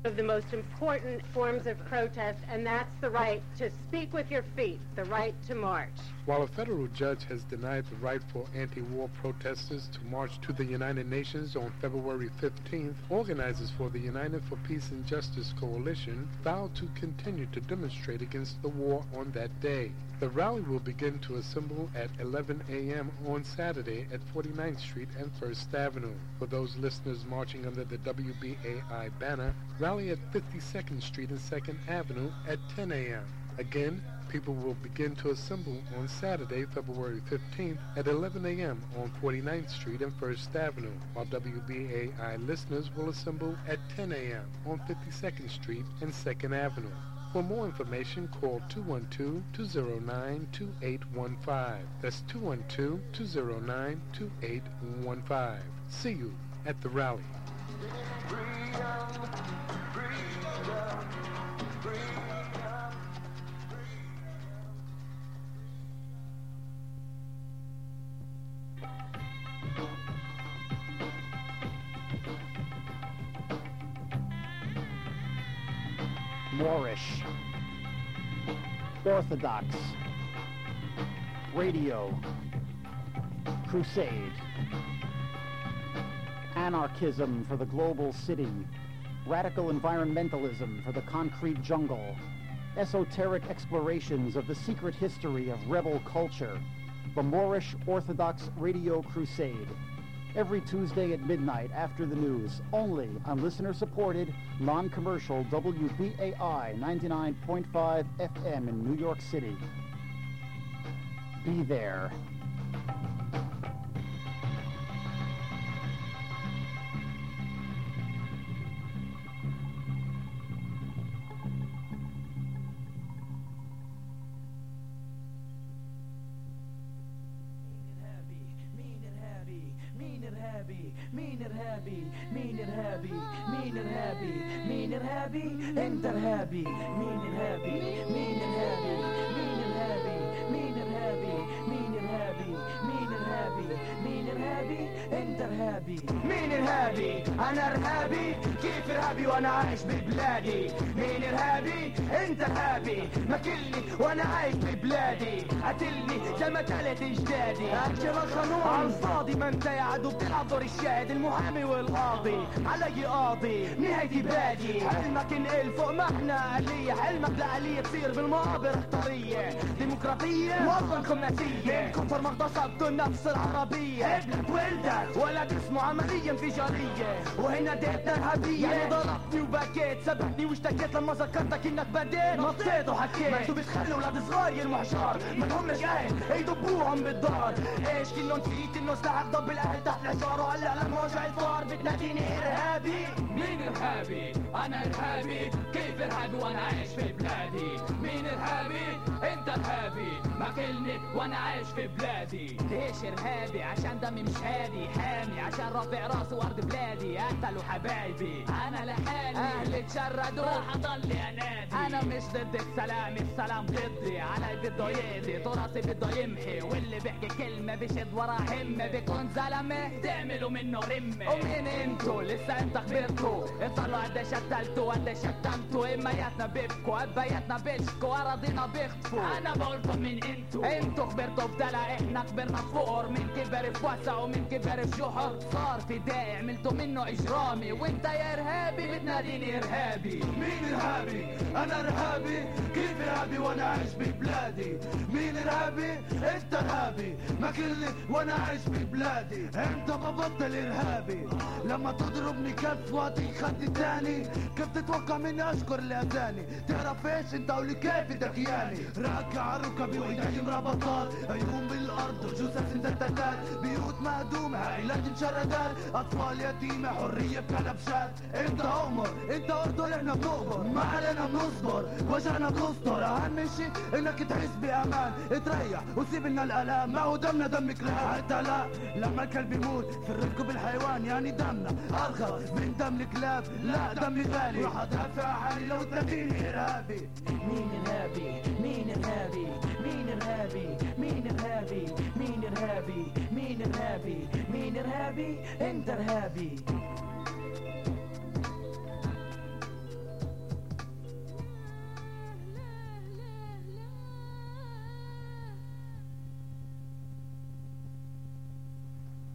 of the most important forms of protest, and that's the right to speak with your feet, the right to march. While a federal judge has denied the right for anti-war protesters to march to the United Nations on February 15th, organizers for the United for Peace and Justice Coalition vowed to continue to demonstrate against the war on that day. The rally will begin to assemble at 11 a.m. on Saturday at 49th Street and 1st Avenue. For those listeners marching under the WBAI banner, rally at 52nd Street and 2nd Avenue at 10 a.m. Again, people will begin to assemble on Saturday, February 15th at 11 a.m. on 49th Street and 1st Avenue, while WBAI listeners will assemble at 10 a.m. on 52nd Street and 2nd Avenue. For more information, call 212-209-2815. That's 212-209-2815. See you at the rally. Moorish, Orthodox, Radio, Crusade, Anarchism for the global city, Radical environmentalism for the concrete jungle, Esoteric explorations of the secret history of rebel culture, the Moorish Orthodox Radio Crusade. Every Tuesday at midnight after the news, only on listener-supported, non-commercial WBAI 99.5 FM in New York City. Be there. مين إرهابي مين إرهابي مين إرهابي مين إرهابي أنت إرهابي مين إرهابي مين إرهابي مين إرهابي مين إرهابي مين إرهابي مين إرهابي مين إرهابي أنت إرهابي مين إرهابي أنا إرهابي كيف إرهابي وأنا عايش ببلادي مين إرهابي أنت إرهابي ماكلني وأنا عايش ببلادي قتلني زي ما قتلت أجدادي أحكي القانون على الفاضي ما أنت يا عدو بتلعب دور الشاهد المحامي والقاضي علي قاضي نهايتي بادي حلمك نقل فوق ما احنا آلية حلمك لآلية تصير بالمقابر اختارية ديمقراطية وطن خماسية كفر مغتصبته النفس العربية ابنك ولدك ولد اسمه عملية انفجارية وهنا ديتنا إرهابية يعني ضربتني وبكيت سبقني واشتكيت لما ذكرتك انك بديت نطيت وحكيت ما انتوا بتخلوا ولاد صغار يرموا حجار ما همش اهل يدبوهم بالدار ايش كنن نسيت انه سلاح ضب الاهل تحت الحجار وهلا لما وجع الفار بتناديني ارهابي مين ارهابي انا ارهابي كيف ارهابي وانا عايش في بلادي مين ارهابي انت ارهابي ماكلني وانا عايش في بلادي ليش ارهابي عشان دمي مش هادي حامي عشان رافع راسي وارض بلادي قتلوا حبايبي انا لحالي اهلي اتشردوا راح اضل انادي انا مش ضد السلام السلام ضدي علي بده يقضي تراثي بده يمحي واللي بيحكي كلمه بيشد ورا همه بيكون زلمه تعملوا منه رمه ومين انتوا لسه انت كبرتوا اطلعوا قديش قتلتوا قديش شتمتوا امياتنا بيبكوا ابياتنا بيشكوا اراضينا بيخطفوا انا بقولكم مين انتوا كبرتوا بدلع احنا كبرنا فقر من كبر في وسع ومن كبر في جحر صار فدائي عملتوا منه اجرامي وانت يا ارهابي بتناديني ارهابي مين ارهابي انا ارهابي كيف ارهابي وانا عايش ببلادي مين ارهابي انت ارهابي ماكلني وانا عايش ببلادي انت ببطل ارهابي لما تضربني كف واطي خد تاني كيف تتوقع مني اشكر الاذاني تعرف ايش انت ولي كيف دخياني راكع ركبي وايدي مربطات عيون بالارض وجثث مدتات بيوت مهدومه عائلات مشردات اطفال يتيمه حريه بكلبشات انت عمر انت اردن احنا بنقبر ما علينا بنصبر وجعنا بنصدر اهم شيء انك تحس بامان تريح وسيب لنا الالام ما هو دمنا دم كلاب حتى لا لما الكلب يموت في الرفق بالحيوان يعني دمنا ارخص من دم الكلاب لا دمي غالي راح ادافع حالي لو تلاقيني ارهابي مين ارهابي مين ارهابي مين ارهابي مين ارهابي مين ارهابي مين ارهابي مين ارهابي انت ارهابي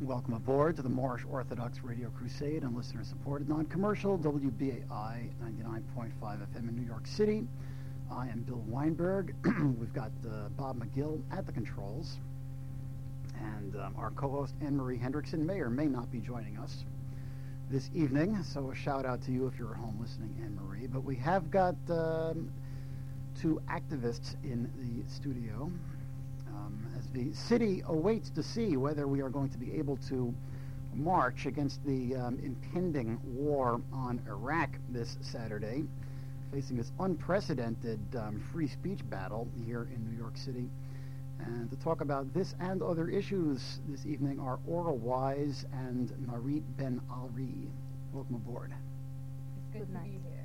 Welcome aboard to the Moorish Orthodox Radio Crusade on listener-supported, non-commercial WBAI 99.5 FM in New York City. I am Bill Weinberg. We've got Bob McGill at the controls. And our co-host Anne-Marie Hendrickson may or may not be joining us this evening. So a shout-out to you if you're at home listening, Anne-Marie. But we have got two activists in the studio. As the city awaits to see whether we are going to be able to march against the impending war on Iraq this Saturday, facing this unprecedented free speech battle here in New York City. And to talk about this and other issues this evening are Ora Wise and Narit Ben Ari. Welcome aboard. It's good to be here.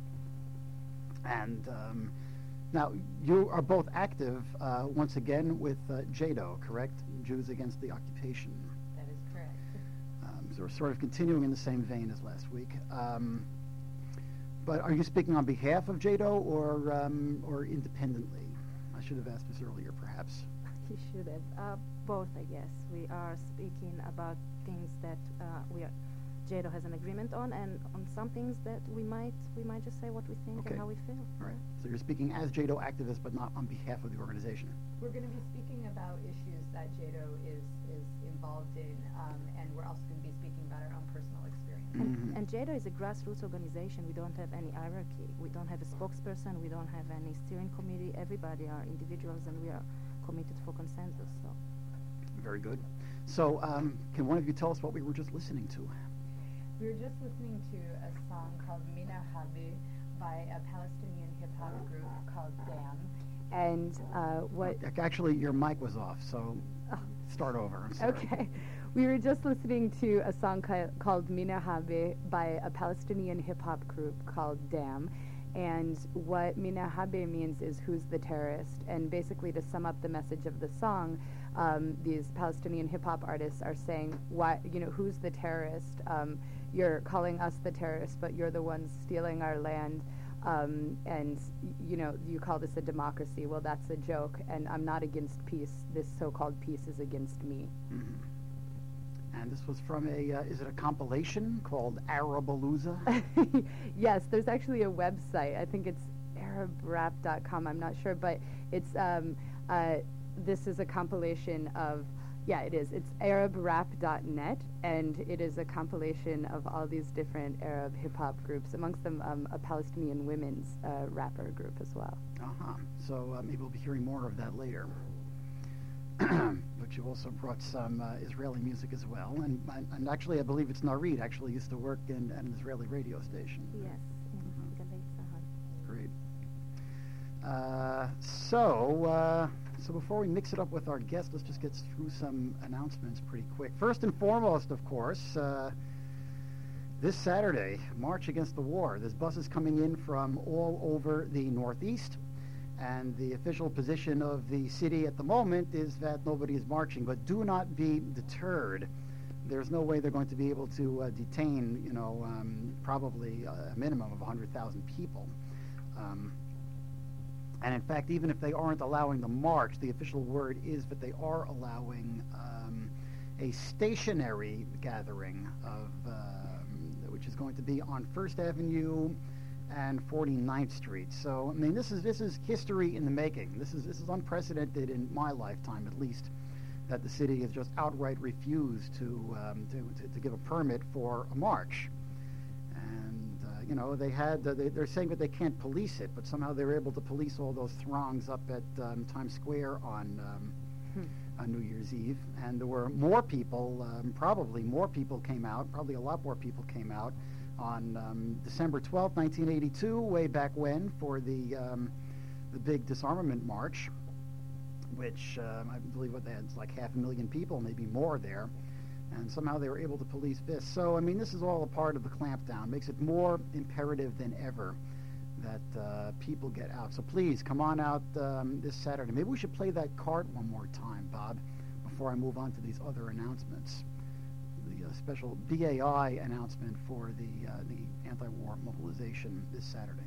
And now, you are both active, once again, with JADO, correct? Jews Against the Occupation. That is correct. So we're sort of continuing in the same vein as last week. But are you speaking on behalf of JADO or independently? I should have asked this earlier, perhaps. You should have. Both, I guess. We are speaking about things that JADO has an agreement on, and on some things that we might just say what we think and how we feel. All right. So you're speaking as JADO activists, but not on behalf of the organization. We're going to be speaking about issues that JADO is involved in, and we're also going to be speaking about our own personal experience. And JADO is a grassroots organization. We don't have any hierarchy. We don't have a spokesperson. We don't have any steering committee. Everybody are individuals, and we are committed for consensus. So. Very good. So can one of you tell us what we were just listening to? We were just listening to a song called Mina Habi by a Palestinian hip-hop group called Damn. And what... Actually, your mic was off, so start over. I'm sorry. Okay. We were just listening to a song called Mina Habi by a Palestinian hip-hop group called Damn. And what Mina Habi means is who's the terrorist. And basically, to sum up the message of the song, these Palestinian hip-hop artists are saying, who's the terrorist? You're calling us the terrorists, but you're the ones stealing our land. And, you call this a democracy. Well, that's a joke. And I'm not against peace. This so-called peace is against me. Mm-hmm. And this was from is it a compilation called Arabalooza? Yes, there's actually a website. I think it's arabrap.com. I'm not sure, but it's this is a compilation of, it is. It's arabrap.net, and it is a compilation of all these different Arab hip-hop groups, amongst them a Palestinian women's rapper group as well. So maybe we'll be hearing more of that later. But you also brought some Israeli music as well, and actually I believe it's Narit actually used to work in an Israeli radio station. Yes, in Galei Tzahal. Great. So before we mix it up with our guest, let's just get through some announcements pretty quick. First and foremost, of course, this Saturday, March Against the War. There's buses coming in from all over the Northeast. And the official position of the city at the moment is that nobody is marching. But do not be deterred. There's no way they're going to be able to detain, probably a minimum of 100,000 people. And in fact, even if they aren't allowing the march, the official word is that they are allowing a stationary gathering of which is going to be on First Avenue and 49th Street. So, I mean, this is history in the making. This is unprecedented in my lifetime, at least, that the city has just outright refused to give a permit for a march. And they're saying that they can't police it, but somehow they're able to police all those throngs up at Times Square on New Year's Eve. And there were more people, probably more people came out, probably a lot more people came out on December 12th, 1982, way back when, for the big disarmament march, which I believe what they had like 500,000 people, maybe more there, and somehow they were able to police this. So, I mean, this is all a part of the clampdown. Makes it more imperative than ever that people get out. So please, come on out this Saturday. Maybe we should play that card one more time, Bob, before I move on to these other announcements. The special BAI announcement for the anti-war mobilization this Saturday.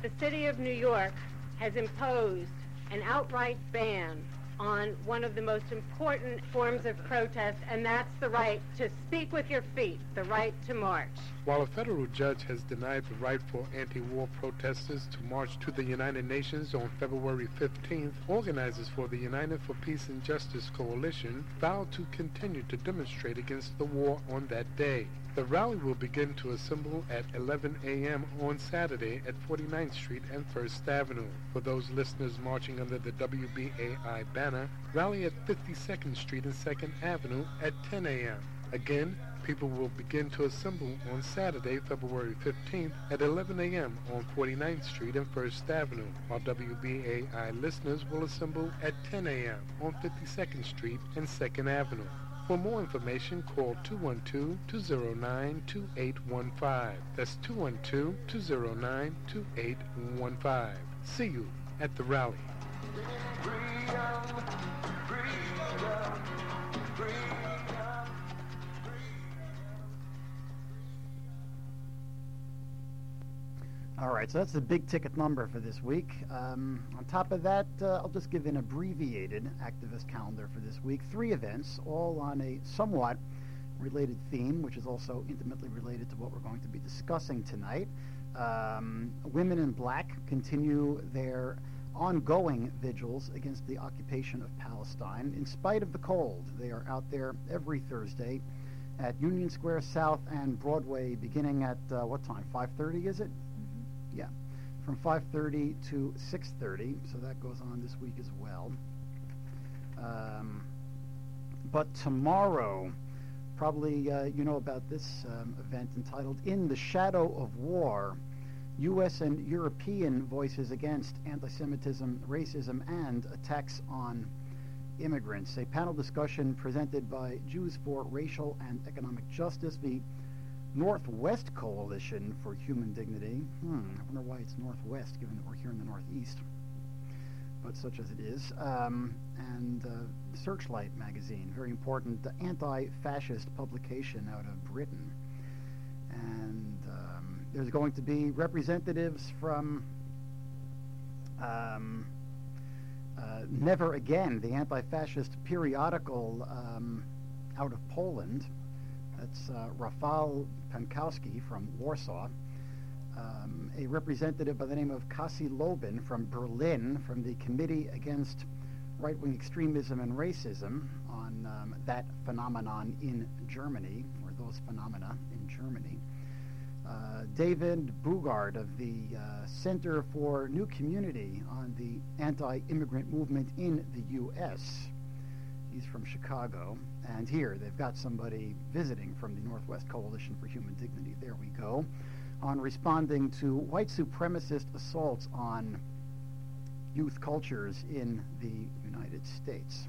the city of New York has imposed an outright ban on one of the most important forms of protest, and that's the right to speak with your feet, the right to march. While a federal judge has denied the right for anti-war protesters to march to the United Nations on February 15th, organizers for the United for Peace and Justice Coalition vowed to continue to demonstrate against the war on that day. The rally will begin to assemble at 11 a.m. on Saturday at 49th Street and 1st Avenue. For those listeners marching under the WBAI banner, rally at 52nd Street and 2nd Avenue at 10 a.m. Again, people will begin to assemble on Saturday, February 15th at 11 a.m. on 49th Street and 1st Avenue, while WBAI listeners will assemble at 10 a.m. on 52nd Street and 2nd Avenue. For more information, call 212-209-2815. That's 212-209-2815. See you at the rally. All right, so that's the big ticket number for this week. On top of that, I'll just give an abbreviated activist calendar for this week. 3 events, all on a somewhat related theme, which is also intimately related to what we're going to be discussing tonight. Women in Black continue their ongoing vigils against the occupation of Palestine. In spite of the cold, they are out there every Thursday at Union Square South and Broadway, beginning at, what time, 5:30 is it? Yeah, from 5:30 to 6:30, so that goes on this week as well. But tomorrow, probably you know about this event entitled In the Shadow of War, U.S. and European Voices Against Anti-Semitism, Racism, and Attacks on Immigrants. A panel discussion presented by Jews for Racial and Economic Justice, the Northwest Coalition for Human Dignity. I wonder why it's Northwest, given that we're here in the Northeast, but such as it is. And Searchlight magazine, very important anti-fascist publication out of Britain. And there's going to be representatives from Never Again, the anti-fascist periodical out of Poland. That's Rafał Pankowski from Warsaw, a representative by the name of Kasi Lobin from Berlin, from the Committee Against Right-Wing Extremism and Racism on that phenomenon in Germany, or those phenomena in Germany. David Bugard of the Center for New Community on the Anti-Immigrant Movement in the U.S., he's from Chicago, and here they've got somebody visiting from the Northwest Coalition for Human Dignity, there we go, on responding to white supremacist assaults on youth cultures in the United States.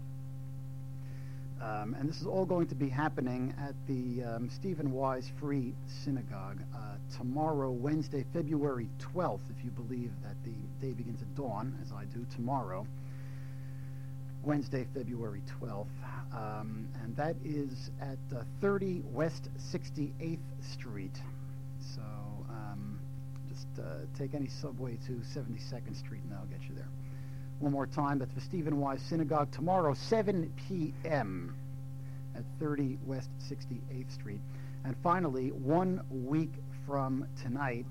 And this is all going to be happening at the Stephen Wise Free Synagogue tomorrow, Wednesday, February 12th, if you believe that the day begins at dawn, as I do tomorrow. Wednesday, February 12th, and that is at 30 West 68th Street. So just take any subway to 72nd Street and that'll get you there. One more time, that's the Stephen Wise Synagogue tomorrow, 7 p.m. at 30 West 68th Street. And finally, 1 week from tonight,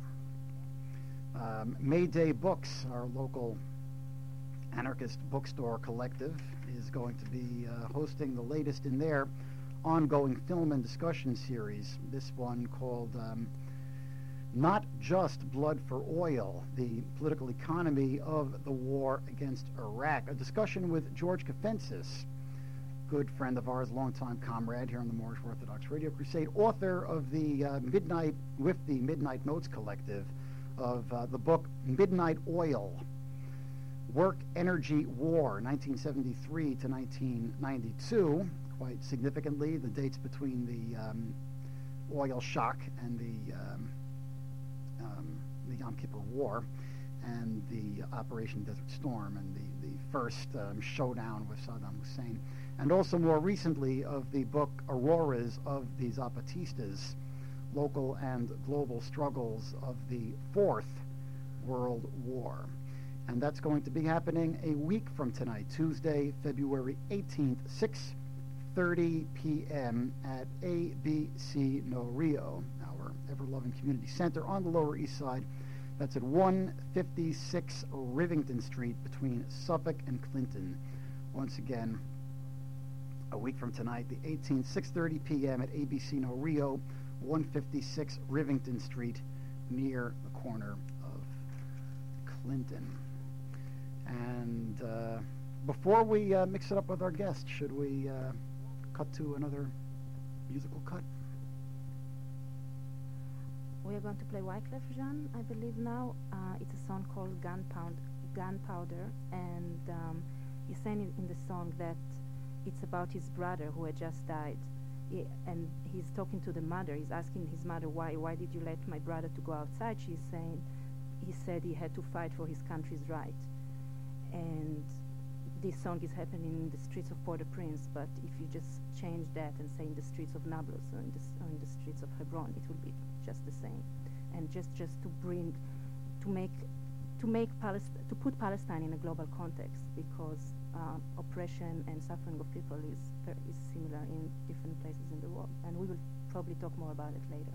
Mayday Books, our local anarchist bookstore collective, is going to be hosting the latest in their ongoing film and discussion series. This one called Not Just Blood for Oil, the political economy of the war against Iraq. A discussion with George Kafentzis, good friend of ours, longtime comrade here on the Moorish Orthodox Radio Crusade, author of the Midnight Notes Collective, of the book Midnight Oil, Work, Energy, War, 1973 to 1992. Quite significantly, the dates between the oil shock and the Yom Kippur War and the Operation Desert Storm and the first showdown with Saddam Hussein. And also more recently of the book Auroras of the Zapatistas, Local and Global Struggles of the Fourth World War. And that's going to be happening a week from tonight, Tuesday, February 18th, 6:30 p.m. at ABC No Rio, our ever-loving community center on the Lower East Side. That's at 156 Rivington Street between Suffolk and Clinton. Once again, a week from tonight, the 18th, 6:30 p.m. at ABC No Rio, 156 Rivington Street, near the corner of Clinton. And before we mix it up with our guest, should we cut to another musical cut? We are going to play Wyclef Jean, I believe now. It's a song called Gunpowder, and he's saying in the song that it's about his brother who had just died. And he's talking to the mother. He's asking his mother, why did you let my brother to go outside? He said he had to fight for his country's right. And this song is happening in the streets of Port-au-Prince, but if you just change that and say in the streets of Nablus or in the streets of Hebron, it will be just the same. And just to put Palestine in a global context, because oppression and suffering of people is similar in different places in the world, and we will probably talk more about it later.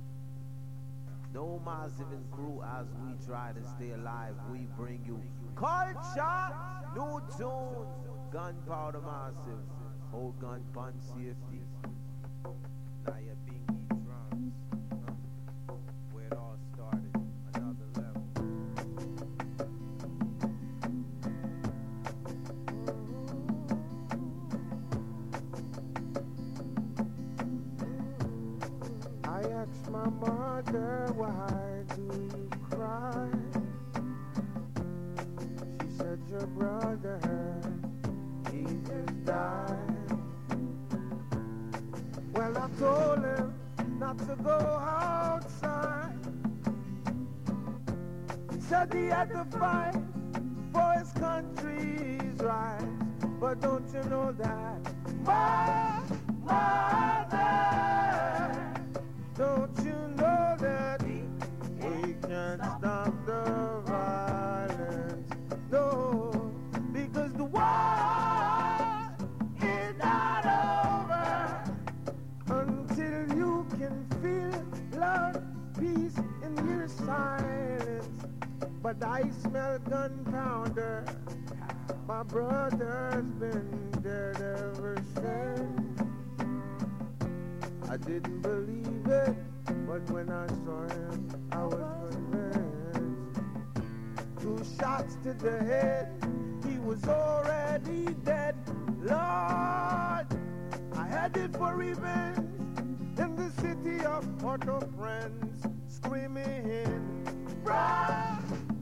No massive and crew, as we try to stay alive, we bring you culture, new tunes, Gunpowder Massive, old gun punch safety. Now you're Bingy drums, where it all started, another level. I asked my mother, why do you cry? She said, your brother, he just died. Well, I told him not to go outside. He said he had to fight for his country's rights. But don't you know that, my mother, don't you know that we can't stop the violence? No, because the war is not over until you can feel love, peace in your silence. But I smell gunpowder. My brother's been dead ever since. I didn't believe it, but when I saw him, I was convinced. 2 shots to the head, he was already dead. Lord, I headed for revenge in the city of Port-au-Prince, screaming, brother,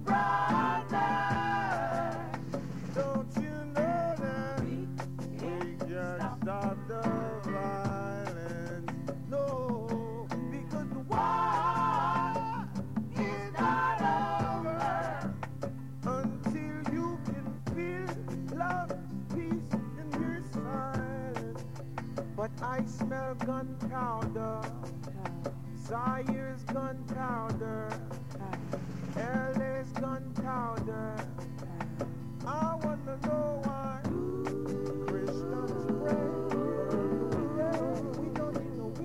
don't you know that we just stop the violence? No, because the war is not over until you can feel love, peace in your silence. But I smell gunpowder, Zaire's gunpowder, LA's gunpowder. I wanna know why Christians pray. Yeah, we don't need no.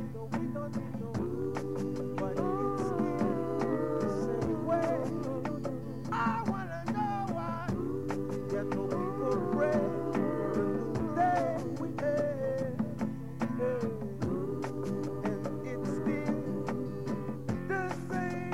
But it's still the same way. I wanna know why ghetto people pray the new day we had. And it's still the same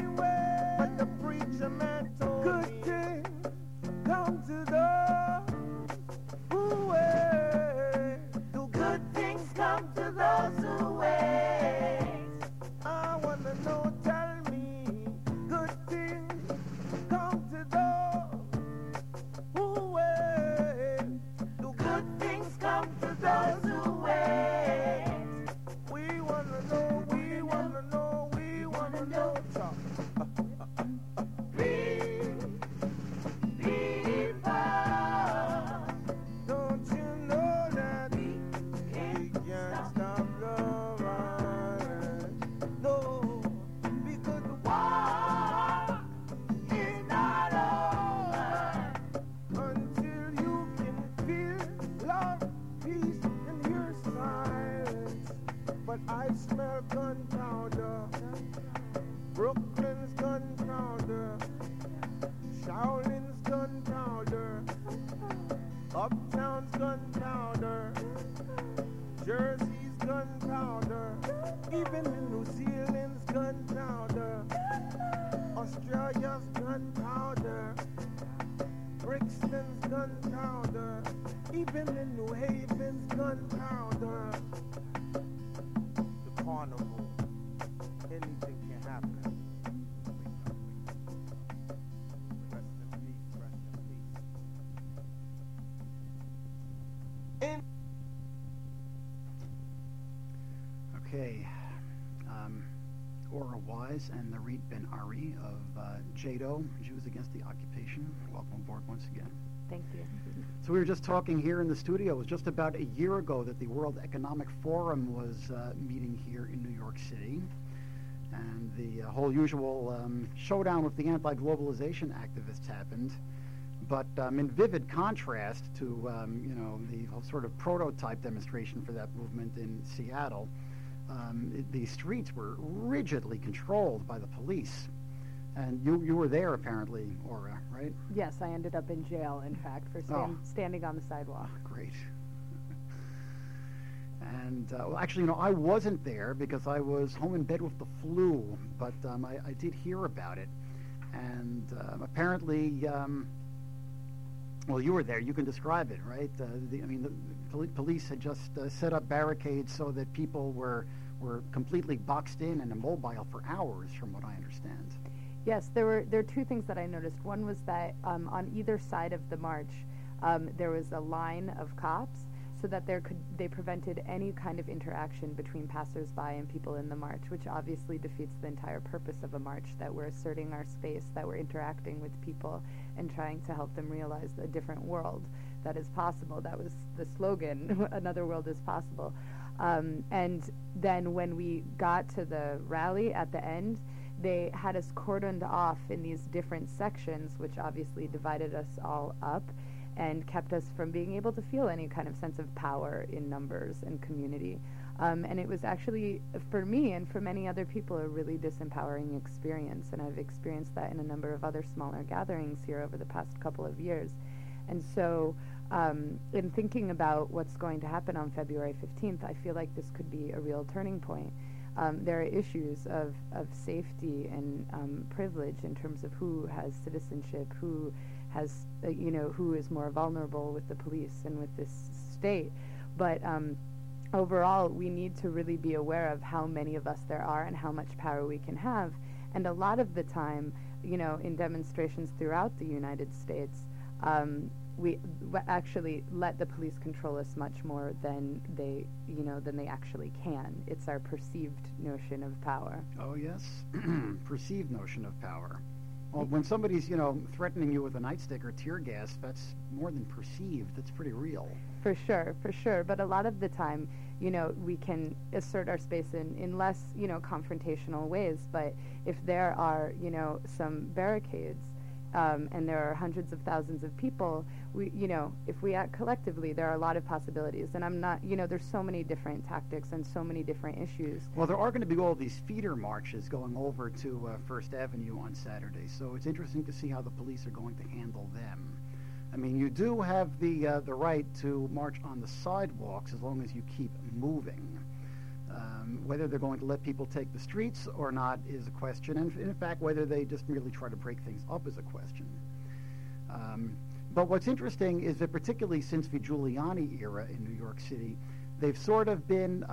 gunpowder. Shaolin's gunpowder. Uptown's gunpowder. Jersey's gunpowder. Even in New Zealand's gunpowder. Australia's gunpowder. Brixton's gunpowder. Even in New Haven's gunpowder. The carnival. Anything can happen. Rest in peace, rest in peace. Okay. Ora Wise and Narit Ben Ari of JADO, Jews Against the Occupation. Welcome aboard once again. Thank you. So we were just talking here in the studio. It was just about a year ago that the World Economic Forum was meeting here in New York City. And the whole usual showdown with the anti-globalization activists happened. But in vivid contrast to, the whole sort of prototype demonstration for that movement in Seattle, the streets were rigidly controlled by the police. And you were there, apparently, Ora, right? Yes, I ended up in jail, in fact, for standing on the sidewalk. Great. And, actually, I wasn't there because I was home in bed with the flu, but I did hear about it. And apparently, well, you were there. You can describe it, right? The police had just set up barricades so that people were completely boxed in and immobile for hours, from what I understand. Yes, there are two things that I noticed. One was that on either side of the march, there was a line of cops so that they prevented any kind of interaction between passersby and people in the march, which obviously defeats the entire purpose of a march, that we're asserting our space, that we're interacting with people and trying to help them realize a different world that is possible. That was the slogan, another world is possible. And then when we got to the rally at the end, they had us cordoned off in these different sections, which obviously divided us all up and kept us from being able to feel any kind of sense of power in numbers and community. And it was actually, for me and for many other people, a really disempowering experience. And I've experienced that in a number of other smaller gatherings here over the past couple of years. And so in thinking about what's going to happen on February 15th, I feel like this could be a real turning point. There are issues of safety and privilege in terms of who has citizenship, who has, who is more vulnerable with the police and with this state. But overall, we need to really be aware of how many of us there are and how much power we can have. And a lot of the time, in demonstrations throughout the United States, we actually let the police control us much more than they actually can. It's our perceived notion of power. Oh, yes. Perceived notion of power. Well, when somebody's, threatening you with a nightstick or tear gas, that's more than perceived. That's pretty real. For sure. But a lot of the time, we can assert our space in less, confrontational ways. But if there are, some barricades, and there are hundreds of thousands of people, if we act collectively, there are a lot of possibilities. And I'm not, there's so many different tactics and so many different issues. Well, there are going to be all these feeder marches going over to First Avenue on Saturday, so it's interesting to see how the police are going to handle them. I mean, you do have the right to march on the sidewalks as long as you keep moving. Whether they're going to let people take the streets or not is a question, and in fact, whether they just merely try to break things up is a question. But what's interesting is that particularly since the Giuliani era in New York City, they've sort of been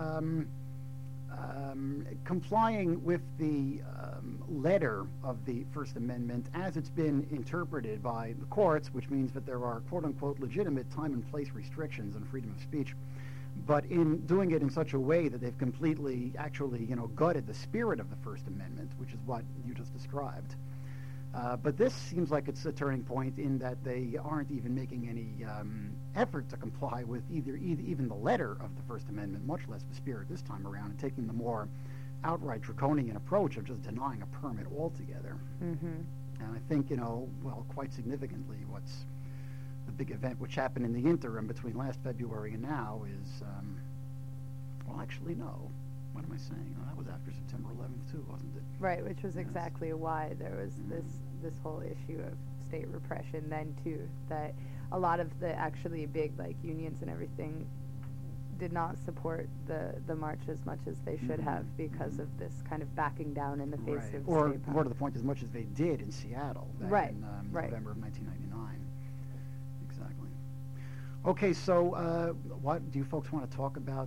complying with the letter of the First Amendment as it's been interpreted by the courts, which means that there are quote-unquote legitimate time and place restrictions on freedom of speech, but in doing it in such a way that they've completely actually, gutted the spirit of the First Amendment, which is what you just described. But this seems like it's a turning point in that they aren't even making any effort to comply with even the letter of the First Amendment, much less the spirit this time around, and taking the more outright draconian approach of just denying a permit altogether. Mm-hmm. And I think, quite significantly, what's the big event which happened in the interim between last February and now is, actually, no. what am I saying? Oh, that was after September 11th too, wasn't it? Right, which was Yes. exactly why there was this whole issue of state repression then too, that a lot of the actually big like unions and everything did not support the march as much as they should have because of this kind of backing down in the face Right. of Or state more power. to the point, as much as they did in Seattle back Right, in right. November of 1999. Exactly. Okay, so what do you folks want to talk about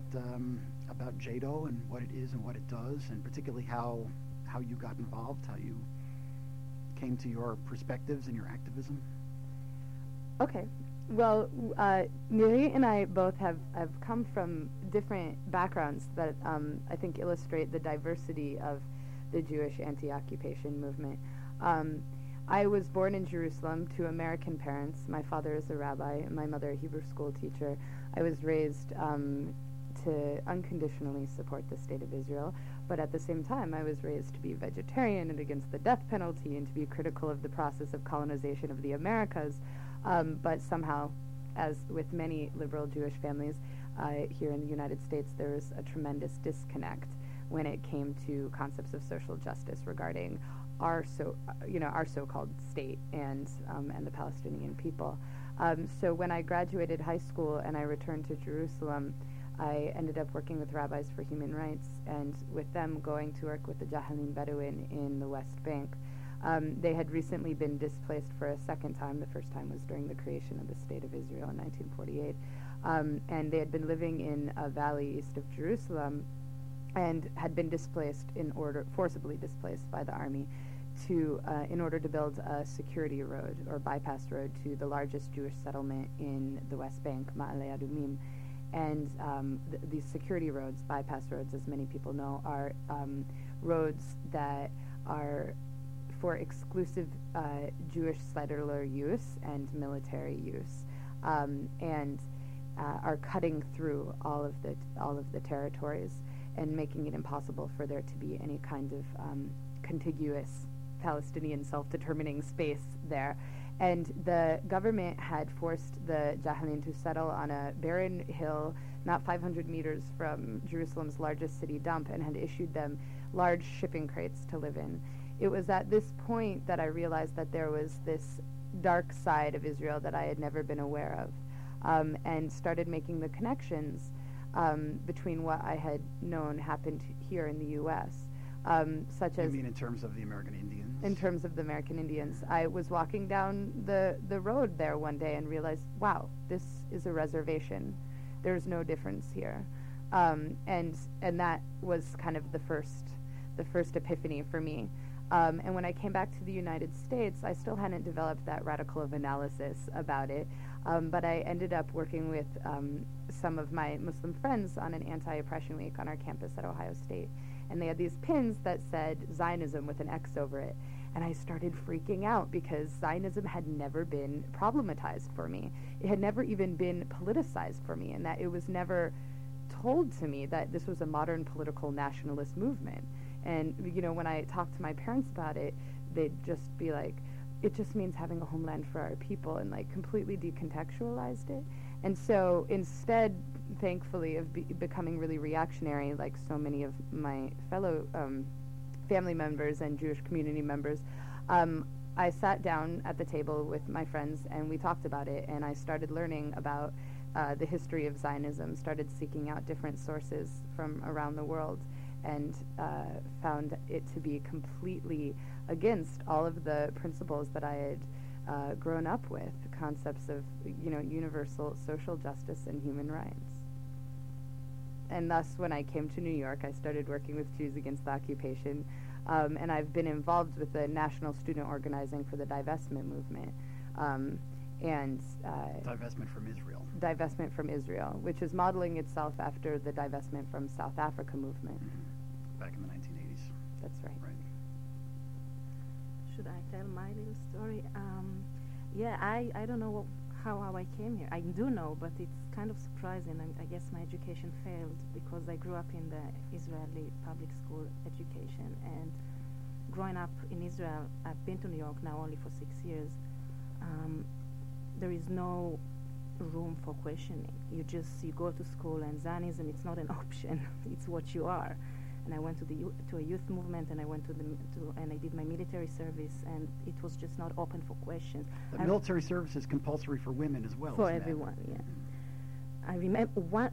JADO and what it is and what it does, and particularly how you got involved, how you came to your perspectives and your activism? Okay. Well, Neri and I both have come from different backgrounds that I think illustrate the diversity of the Jewish anti-occupation movement. I was born in Jerusalem to American parents. My father is a rabbi, and my mother a Hebrew school teacher. I was raised to unconditionally support the state of Israel, but at the same time I was raised to be vegetarian and against the death penalty and to be critical of the process of colonization of the Americas. But somehow, as with many liberal Jewish families here in the United States, there was a tremendous disconnect when it came to concepts of social justice regarding our so-called state and the Palestinian people. So when I graduated high school and I returned to Jerusalem, I ended up working with Rabbis for Human Rights, and with them going to work with the Jahalin Bedouin in the West Bank. They had recently been displaced for a second time. The first time was during the creation of the State of Israel in 1948. And they had been living in a valley east of Jerusalem and had been forcibly displaced by the army in order to build a security road or bypass road to the largest Jewish settlement in the West Bank, Ma'ale Adumim. And these security roads, bypass roads, as many people know, are roads that are for exclusive Jewish settler use and military use, and are cutting through all of the territories and making it impossible for there to be any kind of contiguous Palestinian self-determining space there. And the government had forced the Jahalin to settle on a barren hill not 500 meters from Jerusalem's largest city dump and had issued them large shipping crates to live in. It was at this point that I realized that there was this dark side of Israel that I had never been aware of, and started making the connections between what I had known happened here in the U.S., such as... You mean in terms of the American Indians? In terms of the American Indians. I was walking down the road there one day and realized, wow, this is a reservation. There's no difference here. And that was kind of the first epiphany for me. And when I came back to the United States, I still hadn't developed that radical of analysis about it, but I ended up working with some of my Muslim friends on an anti-oppression week on our campus at Ohio State. And they had these pins that said Zionism with an X over it. And I started freaking out because Zionism had never been problematized for me. It had never even been politicized for me, and that it was never told to me that this was a modern political nationalist movement. And, when I talked to my parents about it, they'd just be like, it just means having a homeland for our people, and completely decontextualized it. And so instead, thankfully, of becoming really reactionary, like so many of my fellow family members and Jewish community members, I sat down at the table with my friends and we talked about it, and I started learning about the history of Zionism, started seeking out different sources from around the world, and found it to be completely against all of the principles that I had grown up with, concepts of universal social justice and human rights. And thus, when I came to New York, I started working with Jews Against the Occupation, and I've been involved with the national student organizing for the divestment movement. Divestment from Israel. Divestment from Israel, which is modeling itself after the divestment from South Africa movement. Mm-hmm. Back in the 1980s. That's right. Right. Should I tell my little story? I don't know how I came here. I do know, but it's kind of surprising. I guess my education failed because I grew up in the Israeli public school education. And growing up in Israel, I've been to New York now only for 6 years. There is no room for questioning. You go to school, and Zionism, it's not an option. It's what you are. and I went to a youth movement, and I went and I did my military service, and it was just not open for questions. The military service is compulsory for women as well. For everyone, yeah. I remember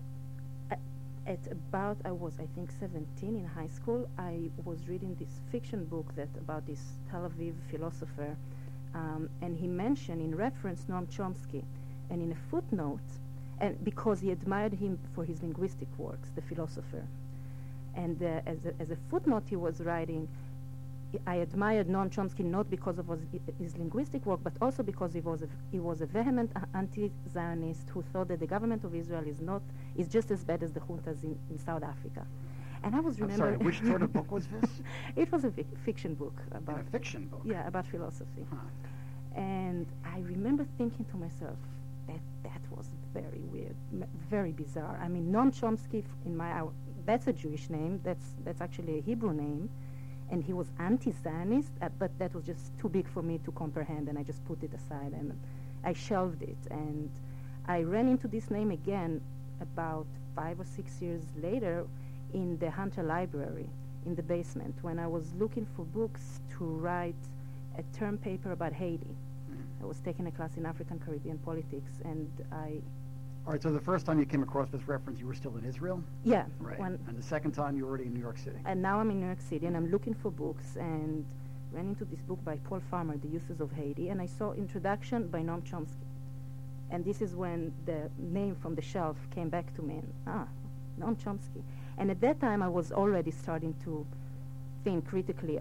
I was, I think, 17 in high school. I was reading this fiction book about this Tel Aviv philosopher, and he mentioned in reference Noam Chomsky, and in a footnote, and because he admired him for his linguistic works, the philosopher, and as a footnote he was writing, I admired Noam Chomsky not because of his linguistic work, but also because he was a vehement anti-Zionist who thought that the government of Israel is just as bad as the juntas in South Africa. And I was remembering... I'm sorry, which sort of book was this? It was a fiction book. A fiction book? Yeah, about philosophy. Huh. And I remember thinking to myself, that was very weird, very bizarre. I mean, Noam Chomsky, that's a Jewish name, that's actually a Hebrew name, and he was anti-Zionist, but that was just too big for me to comprehend, and I just put it aside, and I shelved it. And I ran into this name again about 5 or 6 years later in the Hunter Library in the basement when I was looking for books to write a term paper about Haiti. I was taking a class in African Caribbean politics, and All right, so the first time you came across this reference, you were still in Israel? Yeah. Right. And the second time, you were already in New York City? And now I'm in New York City, and I'm looking for books, and ran into this book by Paul Farmer, The Uses of Haiti, and I saw Introduction by Noam Chomsky. And this is when the name from the shelf came back to me, and Noam Chomsky. And at that time, I was already starting to think critically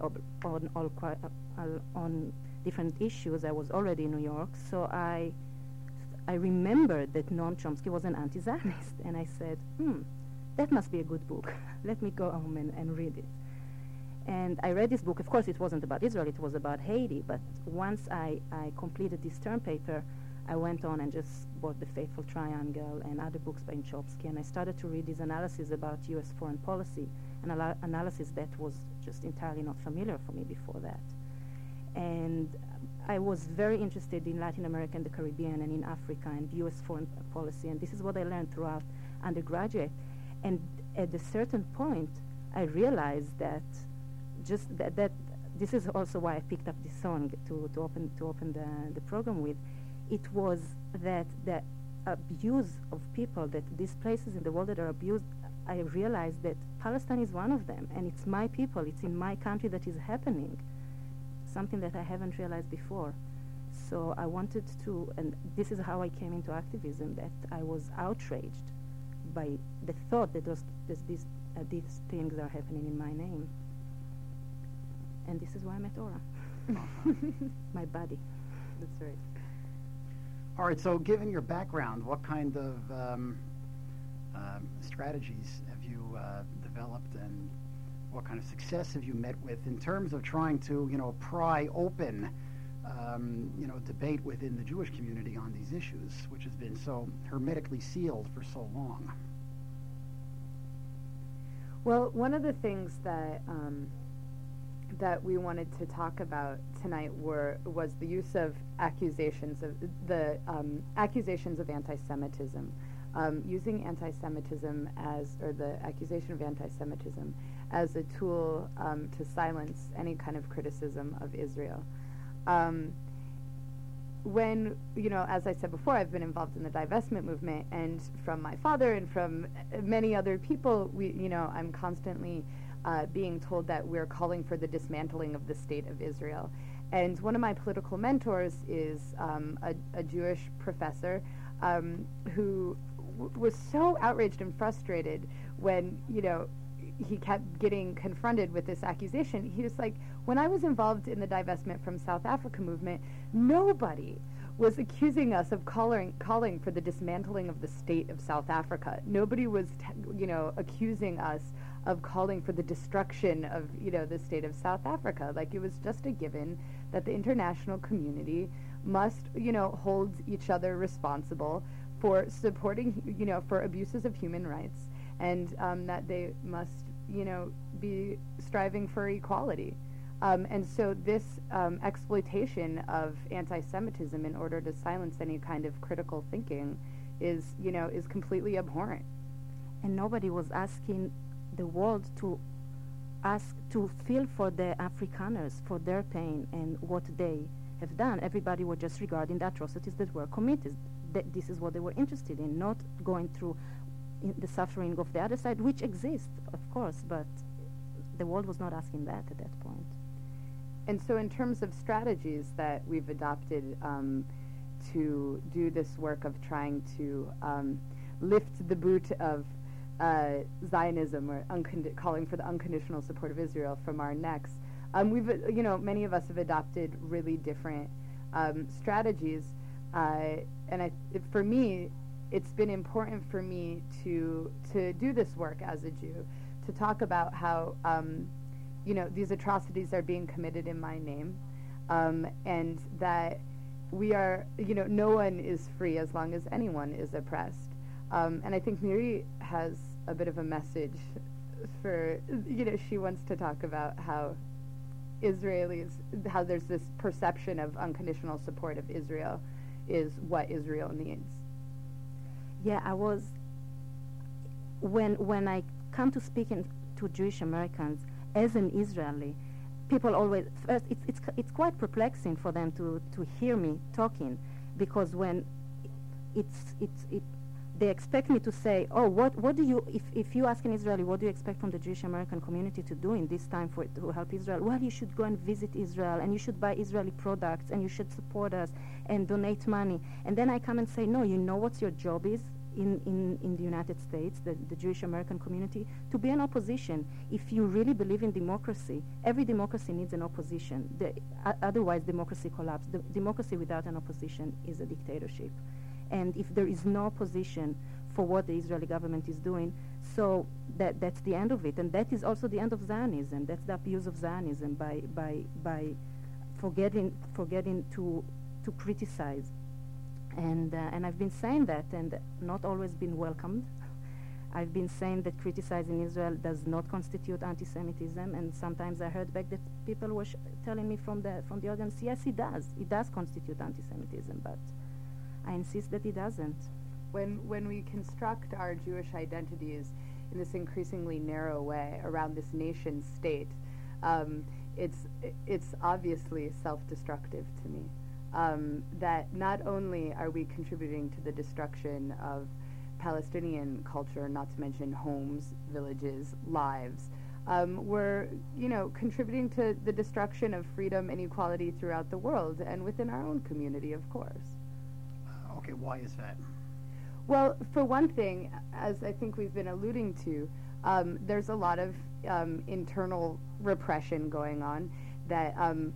on different issues. I was already in New York, so I remembered that Noam Chomsky was an anti-Zionist, and I said, that must be a good book. Let me go home and read it. And I read this book. Of course, it wasn't about Israel, it was about Haiti, but once I completed this term paper, I went on and just bought The Fateful Triangle and other books by Chomsky, and I started to read his analysis about U.S. foreign policy, an analysis that was just entirely not familiar for me before that. And I was very interested in Latin America and the Caribbean and in Africa and U.S. foreign policy, and this is what I learned throughout undergraduate. And at a certain point, I realized that that this is also why I picked up this song to open the program with. It was that the abuse of people, that these places in the world that are abused, I realized that Palestine is one of them, and it's my people, it's in my country that is happening, something that I haven't realized before. So I wanted to, and this is how I came into activism, that I was outraged by the thought that these things are happening in my name. And this is why I'm at Ora. My body. That's right. All right, so given your background, what kind of strategies have you developed, and what kind of success have you met with in terms of trying to, pry open, debate within the Jewish community on these issues, which has been so hermetically sealed for so long? Well, one of the things that we wanted to talk about tonight was the use of accusations of anti-Semitism, using anti-Semitism the accusation of anti-Semitism as a tool to silence any kind of criticism of Israel. When, as I said before, I've been involved in the divestment movement, and from my father and from many other people, I'm constantly being told that we're calling for the dismantling of the state of Israel. And one of my political mentors is a Jewish professor who was so outraged and frustrated when, he kept getting confronted with this accusation. He was like, when I was involved in the divestment from South Africa movement, nobody was accusing us of calling for the dismantling of the state of South Africa. Nobody was, accusing us of calling for the destruction of, the state of South Africa. Like, it was just a given that the international community must, hold each other responsible for supporting, for abuses of human rights, and that they must, be striving for equality. And so this exploitation of anti-Semitism in order to silence any kind of critical thinking is completely abhorrent. And nobody was asking the world to ask, to feel for the Afrikaners, for their pain and what they have done. Everybody were just regarding the atrocities that were committed. This is what they were interested in, not going through the suffering of the other side, which exists, of course, but the world was not asking that at that point. And so in terms of strategies that we've adopted to do this work of trying to lift the boot of Zionism, or calling for the unconditional support of Israel from our necks, many of us have adopted really different strategies, and for me, it's been important for me to do this work as a Jew, to talk about how these atrocities are being committed in my name, and that we are, no one is free as long as anyone is oppressed. And I think Miri has a bit of a message for, she wants to talk about how how there's this perception of unconditional support of Israel is what Israel needs. Yeah, when I come to speak to Jewish Americans as an Israeli, people always, first, it's quite perplexing for them to hear me talking, because when they expect me to say, oh, what do you, if you ask an Israeli, what do you expect from the Jewish American community to do in this time to help Israel? Well, you should go and visit Israel, and you should buy Israeli products, and you should support us, and donate money. And then I come and say, no, you know what your job is in the United States, the Jewish American community, to be an opposition. If you really believe in democracy, every democracy needs an opposition. Otherwise, democracy collapses. Democracy without an opposition is a dictatorship. And if there is no opposition for what the Israeli government is doing, so that's the end of it. And that is also the end of Zionism. That's the abuse of Zionism by forgetting to criticize. And I've been saying that, and not always been welcomed. I've been saying that criticizing Israel does not constitute anti-Semitism, and sometimes I heard back that people were telling me from the audience, yes, it does. It does constitute anti-Semitism, but I insist that it doesn't. When we construct our Jewish identities in this increasingly narrow way around this nation state, it's obviously self-destructive to me. That not only are we contributing to the destruction of Palestinian culture, not to mention homes, villages, lives, we're contributing to the destruction of freedom and equality throughout the world and within our own community, of course. Okay, why is that? Well, for one thing, as I think we've been alluding to, there's a lot of internal repression going on that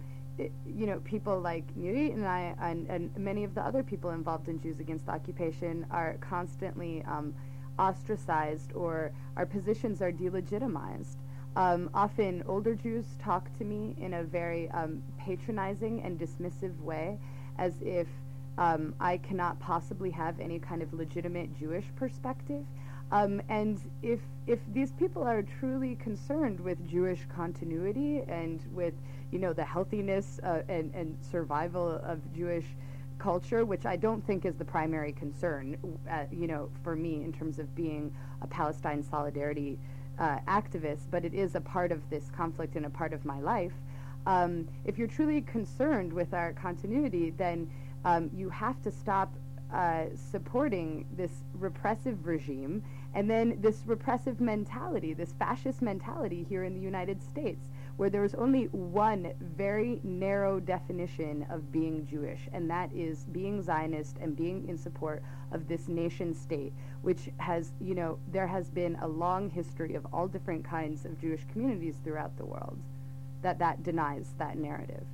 people like Nuri and I and many of the other people involved in Jews Against the Occupation are constantly ostracized, or our positions are delegitimized. Often older Jews talk to me in a very patronizing and dismissive way, as if I cannot possibly have any kind of legitimate Jewish perspective. And if these people are truly concerned with Jewish continuity and with, the healthiness and survival of Jewish culture, which I don't think is the primary concern, for me in terms of being a Palestine solidarity activist, but it is a part of this conflict and a part of my life. If you're truly concerned with our continuity, then you have to stop supporting this repressive regime, and then this repressive mentality, this fascist mentality here in the United States, where there's only one very narrow definition of being Jewish, and that is being Zionist and being in support of this nation state, which has, there has been a long history of all different kinds of Jewish communities throughout the world that denies that narrative.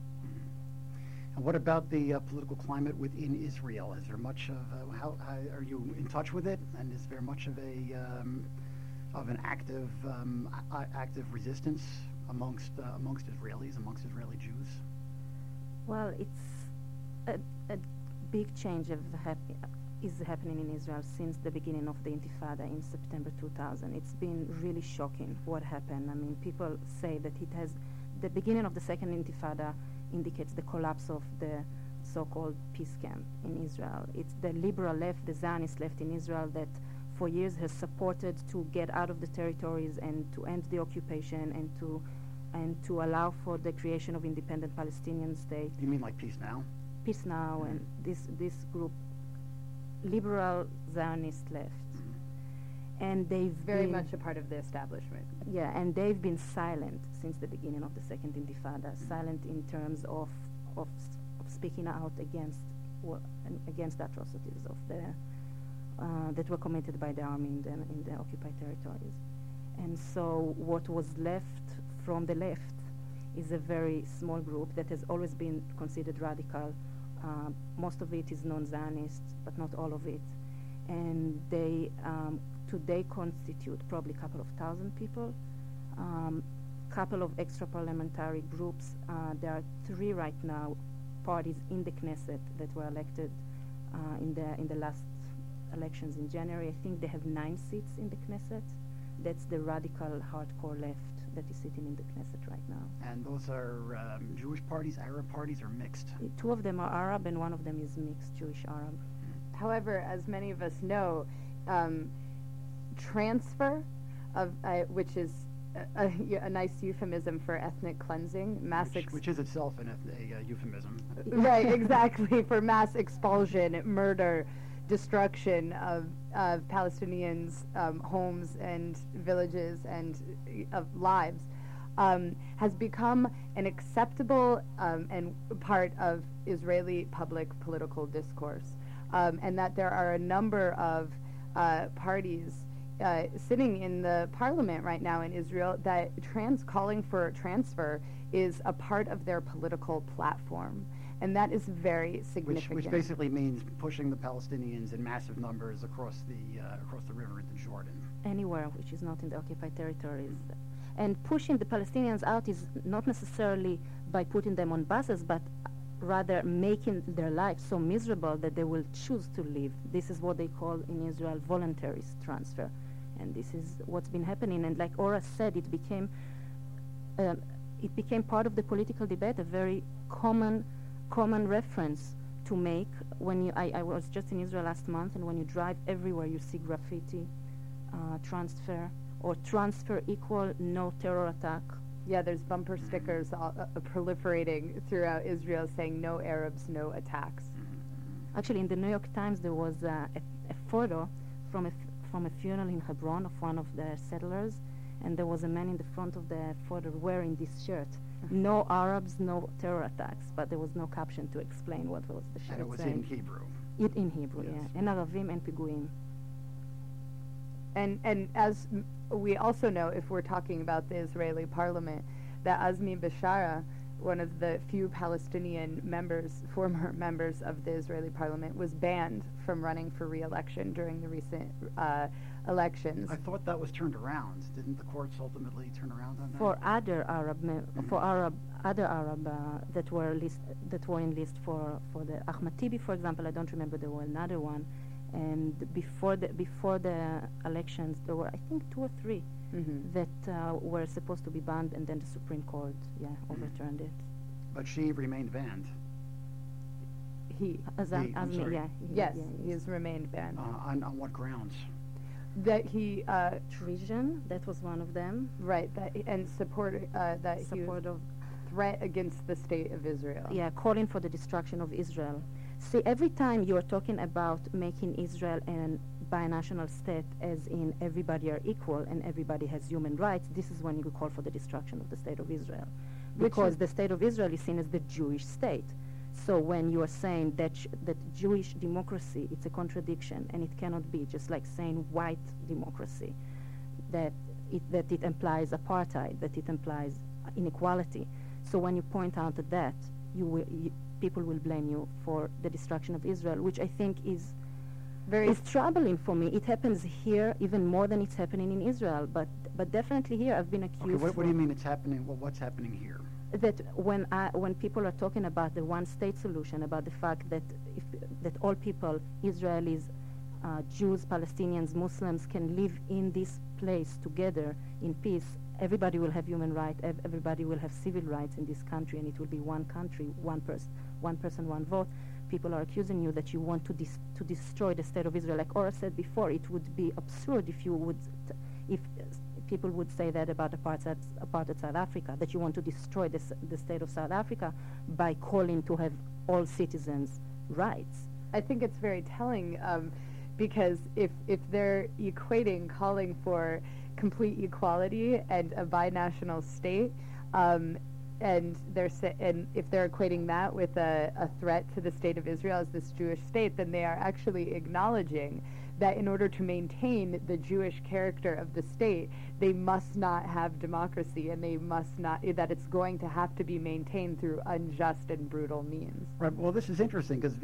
And what about the political climate within Israel? Is there much of how are you in touch with it? And is there much of an active resistance amongst Israelis, amongst Israeli Jews? Well, it's a big change is happening in Israel since the beginning of the Intifada in September 2000. It's been really shocking what happened. I mean, people say that the beginning of the second Intifada indicates the collapse of the so-called peace camp in Israel. It's the liberal left, the Zionist left in Israel that for years has supported to get out of the territories and to end the occupation and to allow for the creation of independent Palestinian state. You mean like Peace Now? Peace Now and this group, liberal Zionist left. And they've Very been much a part of the establishment. Yeah, and they've been silent since the beginning of the Second Intifada, silent in terms of speaking out against against atrocities of the that were committed by the army in the occupied territories. And so what was left from the left is a very small group that has always been considered radical. Most of it is non-Zionist, but not all of it. And they today constitute probably a couple of thousand people, couple of extra parliamentary groups. There are 3 right now parties in the Knesset that were elected in the last elections in January. I think they have 9 seats in the Knesset. That's the radical hardcore left that is sitting in the Knesset right now. And those are Jewish parties, Arab parties, or mixed? 2 of them are Arab and 1 of them is mixed Jewish Arab. However, as many of us know, transfer of which is a nice euphemism for ethnic cleansing, which is itself a euphemism. Right, exactly, for mass expulsion, murder, destruction of Palestinians' homes and villages and of lives, has become an acceptable and part of Israeli public political discourse, and that there are a number of parties sitting in the parliament right now in Israel that calling for transfer is a part of their political platform. And that is very significant. Which basically means pushing the Palestinians in massive numbers across the river into Jordan. Anywhere which is not in the occupied territories. And pushing the Palestinians out is not necessarily by putting them on buses, but rather making their lives so miserable that they will choose to leave. This is what they call in Israel voluntary transfer. And this is what's been happening. And like Ora said, it became part of the political debate, a very common reference to make when I was just in Israel last month, and when you drive everywhere you see graffiti, transfer, or transfer equal no terror attack. Yeah, there's bumper stickers proliferating throughout Israel saying no Arabs, no attacks. Actually, in the New York Times there was a photo from a funeral in Hebron of one of the settlers, and there was a man in the front of the photo wearing this shirt. No Arabs, no terror attacks, but there was no caption to explain what was the shirt And it was saying. in Hebrew. In Hebrew, Yes. yeah. En Aravim en Piguim. And as we also know, if we're talking about the Israeli parliament, that Azmi Bishara, one of the few Palestinian former members of the Israeli parliament, was banned from running for re-election during the recent elections. I thought that was turned around. Didn't the courts ultimately turn around on that? For other Arab that were in list for the Ahmad Tibi, for example, I don't remember, there was another one, and before the elections there were I think 2 or 3 that were supposed to be banned, and then the Supreme Court overturned it. But she remained banned. He has remained banned. On what grounds? That he treason, that was one of them. Right, and support of threat against the state of Israel. Yeah, calling for the destruction of Israel. See, every time you are talking about making Israel a binational state, as in everybody are equal and everybody has human rights, this is when you call for the destruction of the state of Israel. Because the state of Israel is seen as the Jewish state. So when you are saying that Jewish democracy, it's a contradiction, and it cannot be, just like saying white democracy, that it implies apartheid, that it implies inequality. So when you point out that, people will blame you for the destruction of Israel, which I think is troubling for me. It happens here even more than it's happening in Israel, but definitely here I've been accused. Okay, what do you mean it's happening? Well, what's happening here? That when people are talking about the one-state solution, about the fact that that all people, Israelis, Jews, Palestinians, Muslims, can live in this place together in peace, everybody will have human rights, everybody will have civil rights in this country, and it will be one country, one person, one vote. people are accusing you that you want to destroy the state of Israel. Like Ora said before, it would be absurd if you would, if people would say that about apartheid South Africa, that you want to destroy the state of South Africa by calling to have all citizens' rights. I think it's very telling because if they're equating calling for complete equality and a binational state, and if they're equating that with a threat to the state of Israel as this Jewish state, then they are actually acknowledging that in order to maintain the Jewish character of the state, they must not have democracy, and they must not, that it's going to have to be maintained through unjust and brutal means. Right. Well, this is interesting because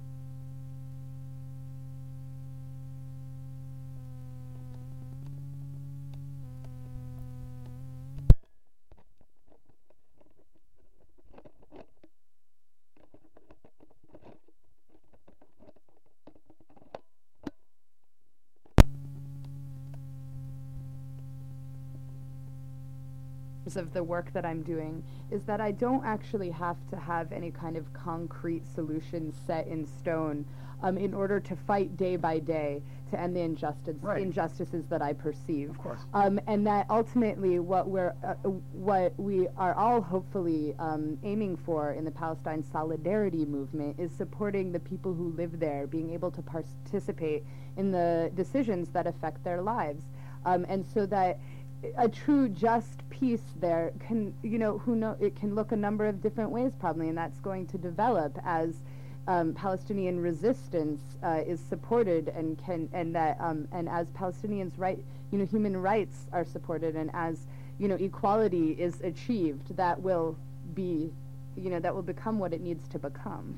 of the work that I'm doing is that I don't actually have to have any kind of concrete solution set in stone in order to fight day by day to end the injustices that I perceive. Of course. And that ultimately what we are all hopefully aiming for in the Palestine Solidarity Movement is supporting the people who live there, being able to participate in the decisions that affect their lives. And so that a true just peace there can, it can look a number of different ways probably, and that's going to develop as Palestinian resistance is supported and as Palestinians' human rights are supported, and as equality is achieved, that will be, that will become what it needs to become.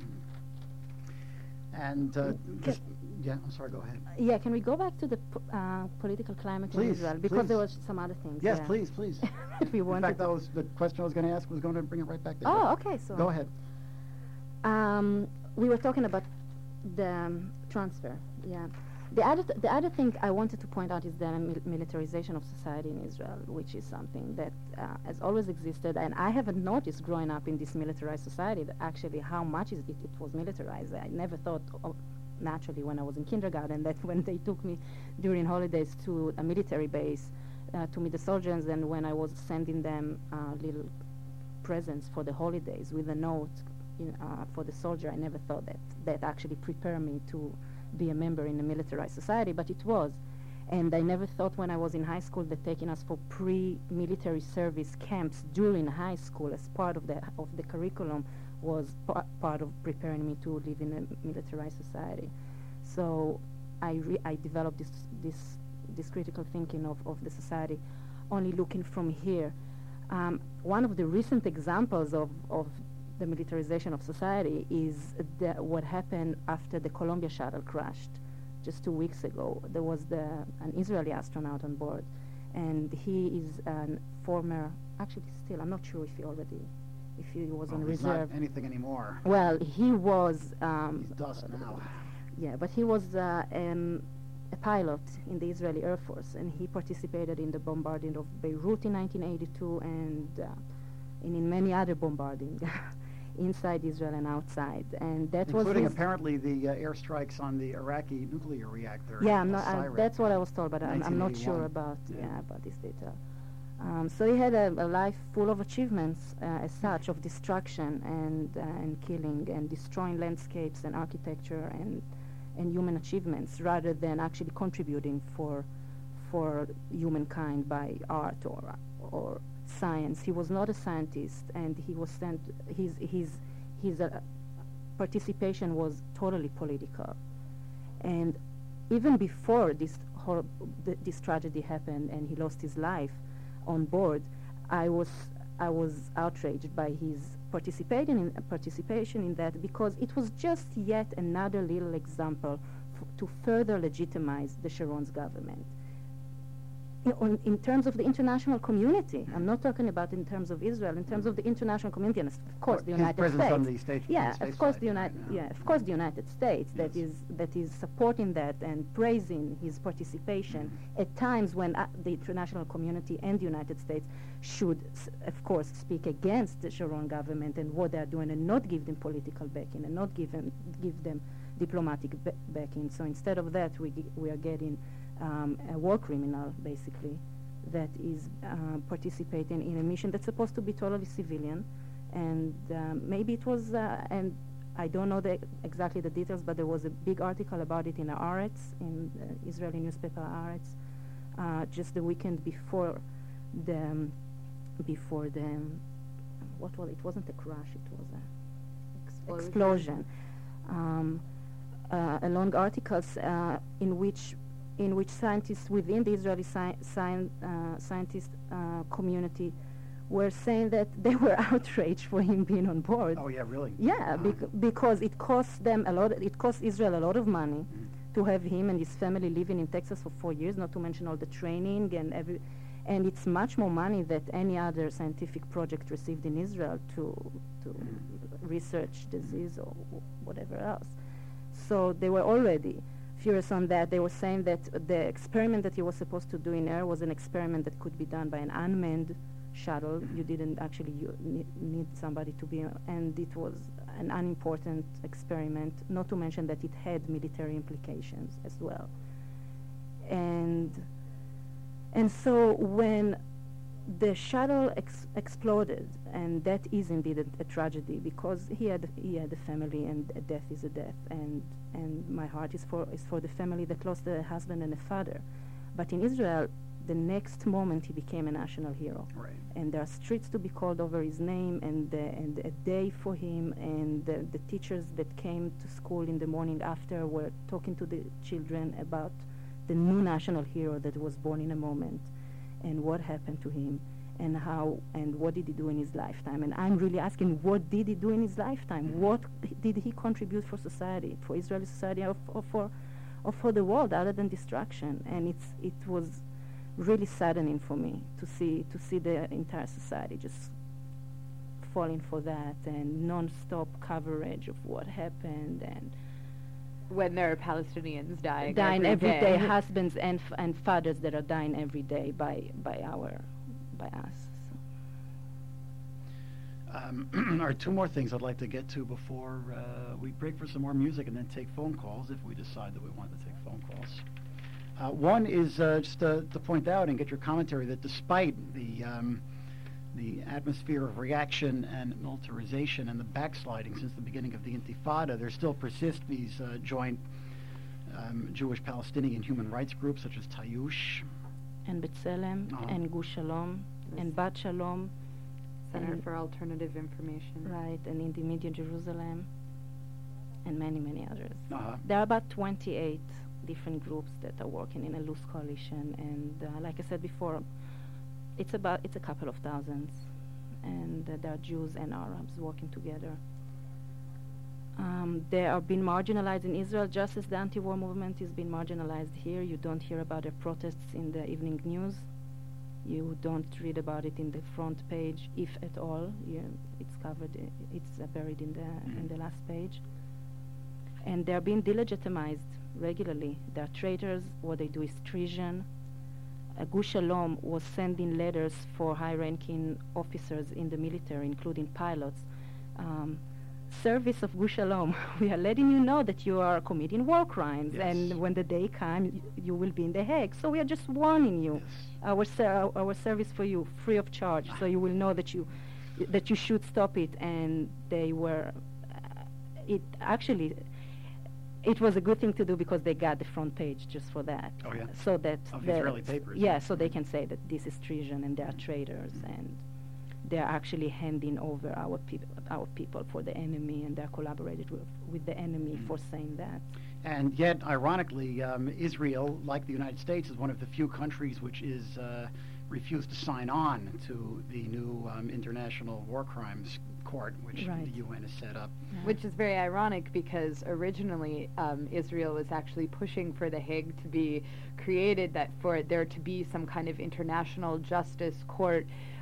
And yeah, I'm sorry, go ahead. Yeah, can we go back to the political climate in Israel? Because there was some other things. Yes, please. If we wanted. In fact, that was the question I was going to ask, was going to bring it right back there. Oh, okay. So go ahead. We were talking about the transfer. Yeah. The other thing I wanted to point out is the militarization of society in Israel, which is something that has always existed, and I haven't noticed growing up in this militarized society that actually how much it was militarized. I never thought naturally when I was in kindergarten that when they took me during holidays to a military base to meet the soldiers, and when I was sending them little presents for the holidays with a note for the soldier, I never thought that actually prepared me to be a member in a militarized society, but it was. And I never thought when I was in high school that taking us for pre-military service camps during high school as part of the curriculum was part of preparing me to live in a militarized society. So I developed this critical thinking of the society, only looking from here. One of the recent examples of the militarization of society is what happened after the Columbia shuttle crashed just 2 weeks ago. There was an Israeli astronaut on board, and he is a former, actually still, I'm not sure if he was on reserve. Not anything anymore. Well, he was. He's dust now. Yeah, but he was a pilot in the Israeli Air Force, and he participated in the bombarding of Beirut in 1982 and in many other bombarding inside Israel and outside. And that including apparently the airstrikes on the Iraqi nuclear reactor. Yeah, that's what I was told, but I'm not sure about this detail. So he had a life full of achievements as such, of destruction and killing and destroying landscapes and architecture and human achievements, rather than actually contributing for humankind by art or science. He was not a scientist, and he was sent. His participation was totally political, and even before this tragedy happened and he lost his life on board, I was outraged by his participation in that, because it was just yet another little example to further legitimize the Sharon's government. in terms of the international community. I'm not talking about in terms of Israel. In terms of the international community, and of course the United presence States. on the state. Yeah, on the of course side. the United States Yes. that is supporting that and praising his participation at times when the international community and the United States should, of course, speak against the Sharon government and what they are doing, and not give them political backing and not give them diplomatic backing. So instead of that, we are getting a war criminal, basically, that is participating in a mission that's supposed to be totally civilian. And maybe it was, and I don't know exactly the details, but there was a big article about it in Haaretz, in Israeli newspaper Haaretz, just the weekend before the, what was it? It wasn't a crash, it was an explosion. A long articles in which scientists within the Israeli scientist community were saying that they were outraged for him being on board. Oh yeah, really? Yeah, because it costs them a lot. It costs Israel a lot of money to have him and his family living in Texas for 4 years. Not to mention all the training and it's much more money than any other scientific project received in Israel to research disease or whatever else. So they were already furious on that. They were saying that the experiment that he was supposed to do in air was an experiment that could be done by an unmanned shuttle. You didn't actually need somebody to be, and it was an unimportant experiment, not to mention that it had military implications as well. And so when the shuttle exploded, and that is indeed a tragedy, because he had a family, and a death is a death, and my heart is for the family that lost a husband and a father. But in Israel, the next moment he became a national hero, Right. and there are streets to be called over his name, and a day for him, and the teachers that came to school in the morning after were talking to the children about the new national hero that was born in a moment, and what happened to him, and how, and what did he do in his lifetime. And I'm really asking, what did he do in his lifetime? What did he contribute for society, for Israeli society, or for the world, other than destruction? And it was really saddening for me to see the entire society just falling for that, and non-stop coverage of what happened, and When there are Palestinians dying every day. day, husbands and fathers that are dying every day by us. There are two more things I'd like to get to before we break for some more music and then take phone calls if we decide that we want to take phone calls. One is just to point out and get your commentary that despite the atmosphere of reaction and militarization and the backsliding since the beginning of the Intifada, there still persist these joint Jewish-Palestinian human rights groups such as Tayush, And B'Tselem, and Gush Shalom, and Bat Shalom, Center for Alternative Information. right, and in the Media Jerusalem, and many, many others. Uh-huh. There are about 28 different groups that are working in a loose coalition, and like I said before, it's a couple of thousands, and there are Jews and Arabs working together. They are being marginalized in Israel just as the anti-war movement is being marginalized here. You don't hear about the protests in the evening news. You don't read about it in the front page, if at all. It's covered. It's buried in the last page. And they are being delegitimized regularly. They are traitors. What they do is treason. Gush Shalom was sending letters for high-ranking officers in the military, including pilots. Service of Gush Shalom, we are letting you know that you are committing war crimes, Yes. and when the day comes, you will be in The Hague. So we are just warning you. Yes. Our service for you, free of charge, so you will know that you should stop it. And they were, it was a good thing to do because they got the front page just for that. Oh, yeah? So that Of Israeli papers. Yeah, so they can say that this is treason and they are traitors, and they are actually handing over our people for the enemy, and they are collaborated with the enemy for saying that. And yet, ironically, Israel, like the United States, is one of the few countries which is refused to sign on to the new International War Crimes Court, which the UN has set up. Yeah. Which is very ironic because originally Israel was actually pushing for the Hague to be created, that for there to be some kind of international justice court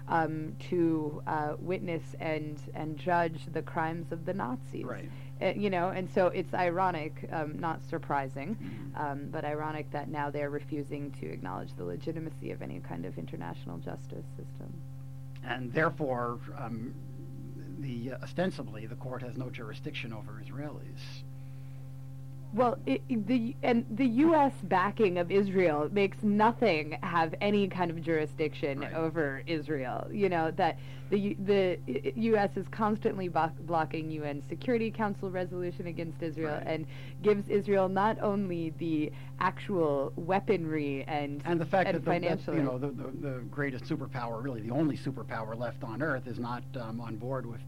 to witness and judge the crimes of the Nazis. Right. And so it's ironic, not surprising, but ironic that now they're refusing to acknowledge the legitimacy of any kind of international justice system. And therefore, ostensibly, the court has no jurisdiction over Israelis. Well, the U.S. backing of Israel makes nothing have any kind of jurisdiction over Israel. That the U.S. is constantly blocking UN Security Council resolution against Israel and gives Israel not only the actual weaponry and the fact that financially, the greatest superpower, really the only superpower left on Earth, is not on board with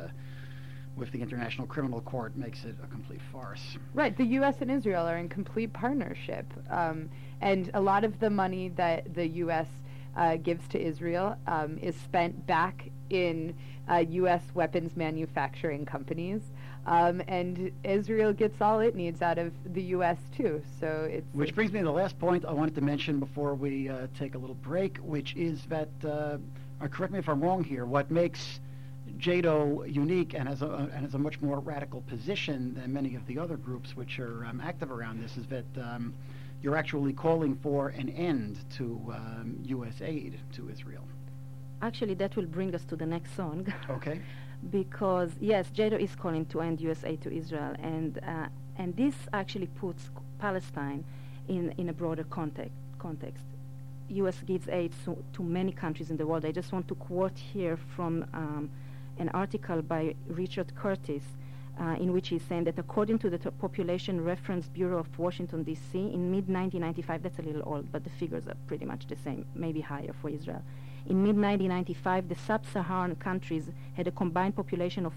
the International Criminal Court, makes it a complete farce. Right. The U.S. and Israel are in complete partnership. And a lot of the money that the U.S. Gives to Israel is spent back in U.S. weapons manufacturing companies. And Israel gets all it needs out of the U.S. too. So Which brings me to the last point I wanted to mention before we take a little break, which is that, correct me if I'm wrong here, what makes JATO unique and has a much more radical position than many of the other groups which are active around this is that you're actually calling for an end to U.S. aid to Israel. Actually, that will bring us to the next song. Okay. Because yes, JATO is calling to end U.S. aid to Israel, and this actually puts Palestine in a broader context. U.S. gives aid to many countries in the world. I just want to quote here from an article by Richard Curtis, in which he's saying that according to the Population Reference Bureau of Washington, D.C., in mid-1995, that's a little old, but the figures are pretty much the same, maybe higher for Israel. In mid-1995, the sub-Saharan countries had a combined population of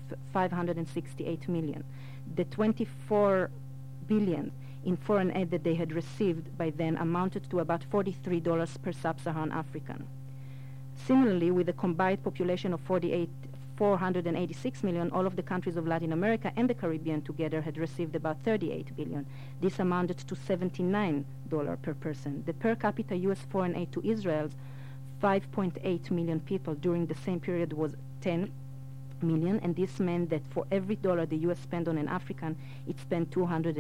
568 million. The 24 billion in foreign aid that they had received by then amounted to about $43 per sub-Saharan African. Similarly, with a combined population of 486 million, all of the countries of Latin America and the Caribbean together had received about 38 billion. This amounted to $79 per person. The per capita U.S. foreign aid to Israel's 5.8 million people during the same period was 10 million, and this meant that for every dollar the U.S. spent on an African, it spent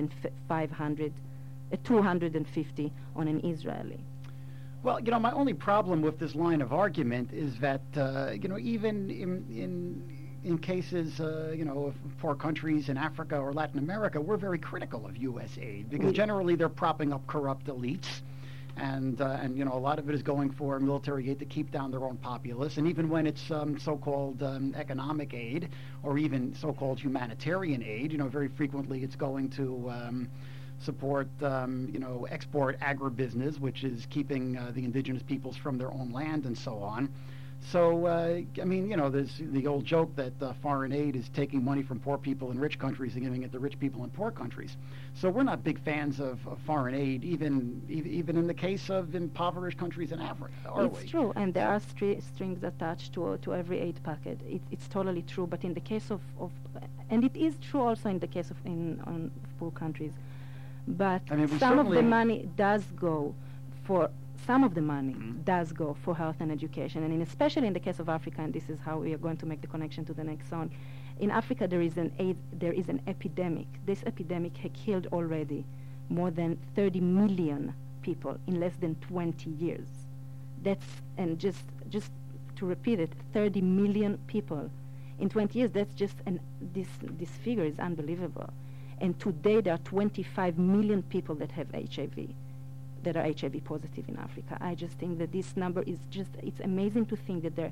250 on an Israeli. Well, my only problem with this line of argument is that, even in cases, of poor countries in Africa or Latin America, we're very critical of U.S. aid because generally they're propping up corrupt elites. And a lot of it is going for military aid to keep down their own populace. And even when it's so-called economic aid or even so-called humanitarian aid, very frequently it's going to support, export agribusiness, which is keeping the indigenous peoples from their own land and so on. So, there's the old joke that foreign aid is taking money from poor people in rich countries and giving it to rich people in poor countries. So we're not big fans of foreign aid, even in the case of impoverished countries in Africa, are we? It's true, and there are strings attached to every aid packet. It's totally true, but in the case of and it is true also in the case of on poor countries. But some of the money does go for health and education, and especially in the case of Africa, and this is how we are going to make the connection to the next song. In Africa, there is an epidemic. This epidemic has killed already more than 30 million people in less than 20 years. Just to repeat it, 30 million people in 20 years. That's just this figure is unbelievable. And today there are 25 million people that have HIV, that are HIV positive in Africa. I just think that this number is it's amazing to think that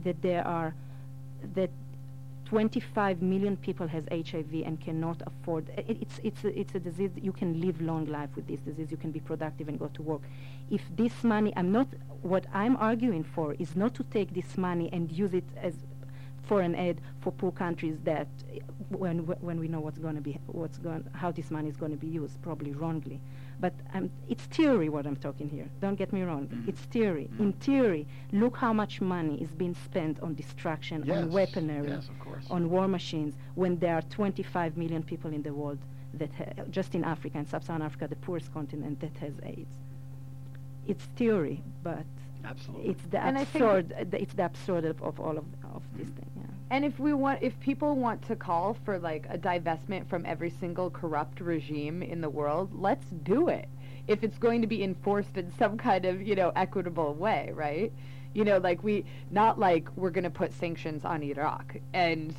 25 million people has HIV and cannot afford, it's a disease that you can live long life with this disease, you can be productive and go to work. If this money, what I'm arguing for is not to take this money and use it foreign aid for poor countries that, when we know how this money is going to be used, probably wrongly. But it's theory what I'm talking here. Don't get me wrong. It's theory. In theory, look how much money is being spent on destruction, on weaponry, on war machines, when there are 25 million people in the world that just in Africa and Sub-Saharan Africa, the poorest continent, that has AIDS. It's theory, but it's the absurd. It's the absurd of all of this thing. Yeah. And if people want to call for like a divestment from every single corrupt regime in the world, let's do it. If it's going to be enforced in some kind of, equitable way, right? Not like we're going to put sanctions on Iraq and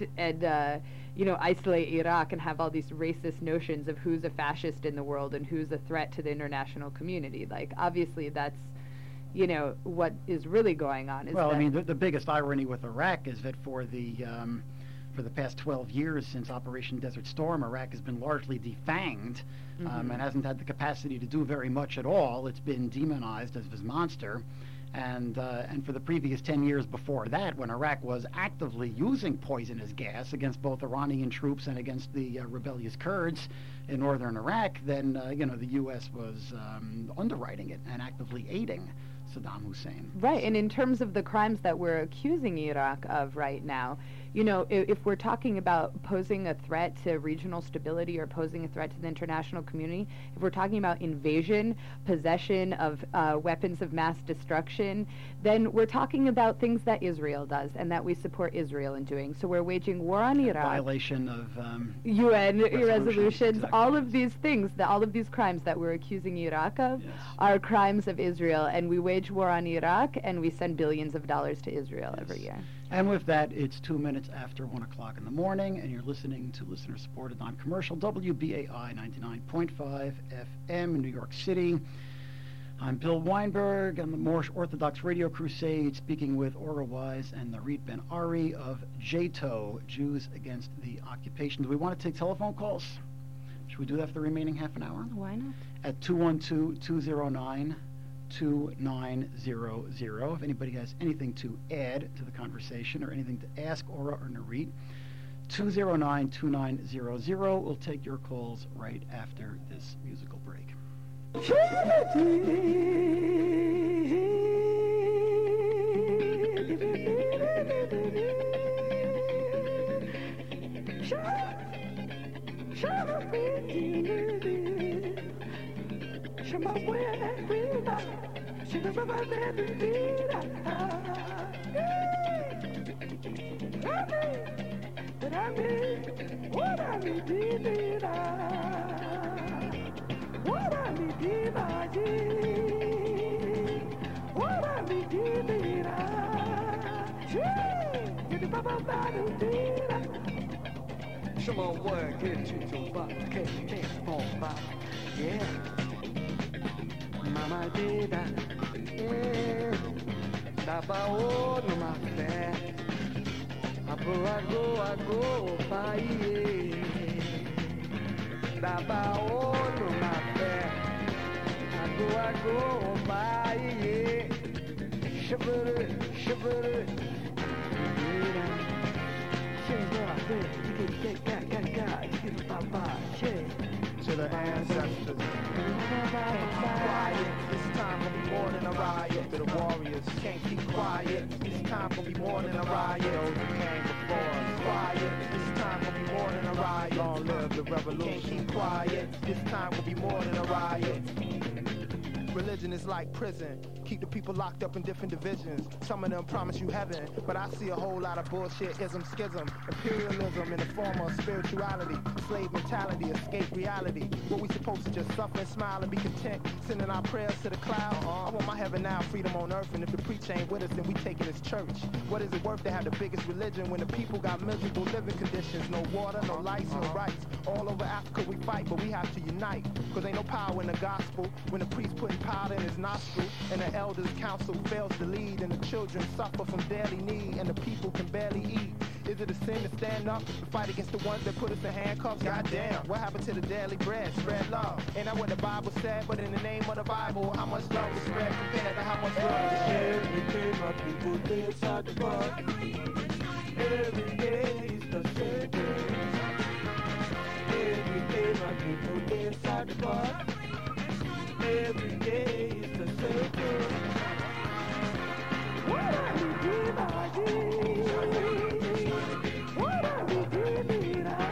isolate Iraq and have all these racist notions of who's a fascist in the world and who's a threat to the international community. Like, obviously that's, what is really going on. Is the biggest irony with Iraq is that for the past 12 years since Operation Desert Storm, Iraq has been largely defanged and hasn't had the capacity to do very much at all. It's been demonized as this monster. And for the previous 10 years before that, when Iraq was actively using poisonous gas against both Iranian troops and against the rebellious Kurds in northern Iraq, then the U.S. was underwriting it and actively aiding Saddam Hussein. Right, and in terms of the crimes that we're accusing Iraq of right now, if we're talking about posing a threat to regional stability or posing a threat to the international community, if we're talking about invasion, possession of weapons of mass destruction, then we're talking about things that Israel does and that we support Israel in doing. So we're waging war on Iraq. Violation of UN resolutions. All of these things, all of these crimes that we're accusing Iraq of are crimes of Israel, and we wage war on Iraq and we send billions of dollars to Israel every year. And with that, it's 2 minutes after 1 o'clock in the morning, and you're listening to listener-supported non-commercial WBAI 99.5 FM in New York City. I'm Bill Weinberg on the Moorish Orthodox Radio Crusade, speaking with Ora Wise and Narit Ben-Ari of JATO, Jews Against the Occupation. Do we want to take telephone calls? Should we do that for the remaining half an hour? Why not? At 212-209-2900. If anybody has anything to add to the conversation or anything to ask Ora or Narit, 209-2900. We'll take your calls right after this musical break. Shema word, get you to buck, can't fall back, yeah. Mama did that, yeah. Dabao no ma fe, I go, bye, yeah. Dabao no ma fe, I go, bye, yeah. Shiver it. To the ancestors. Quiet, this time will be more than a riot. To the warriors, can't keep quiet. This time will be more than a riot. Those who came before us. Quiet, this time will be more than a riot. Long live the revolution. Can't keep quiet. This time will be more than a riot. Religion is like prison. Keep the people locked up in different divisions. Some of them promise you heaven, but I see a whole lot of bullshit, ism, schism, imperialism in the form of spirituality, slave mentality, escape reality. What we supposed to just suffer and smile and be content, sending our prayers to the cloud? I want my heaven now, freedom on earth, and if the preacher ain't with us, then we take it as church. What is it worth to have the biggest religion when the people got miserable living conditions? No water, no lights, no rights. All over Africa we fight, but we have to unite, cause ain't no power in the gospel when the priest putting powder in his nostril and the elders council fails to lead, and the children suffer from daily need, and the people can barely eat. Is it a sin to stand up and fight against the ones that put us in handcuffs? Goddamn, what happened to the daily bread? Spread love. Ain't that what the Bible said? But in the name of the Bible, how much love is spread compared to how much love is shared? Everything my people did inside the bus. Every day is the same day. Every day my people they inside the bar. Every day is the same day. What are we dreaming about? What are we dreaming of?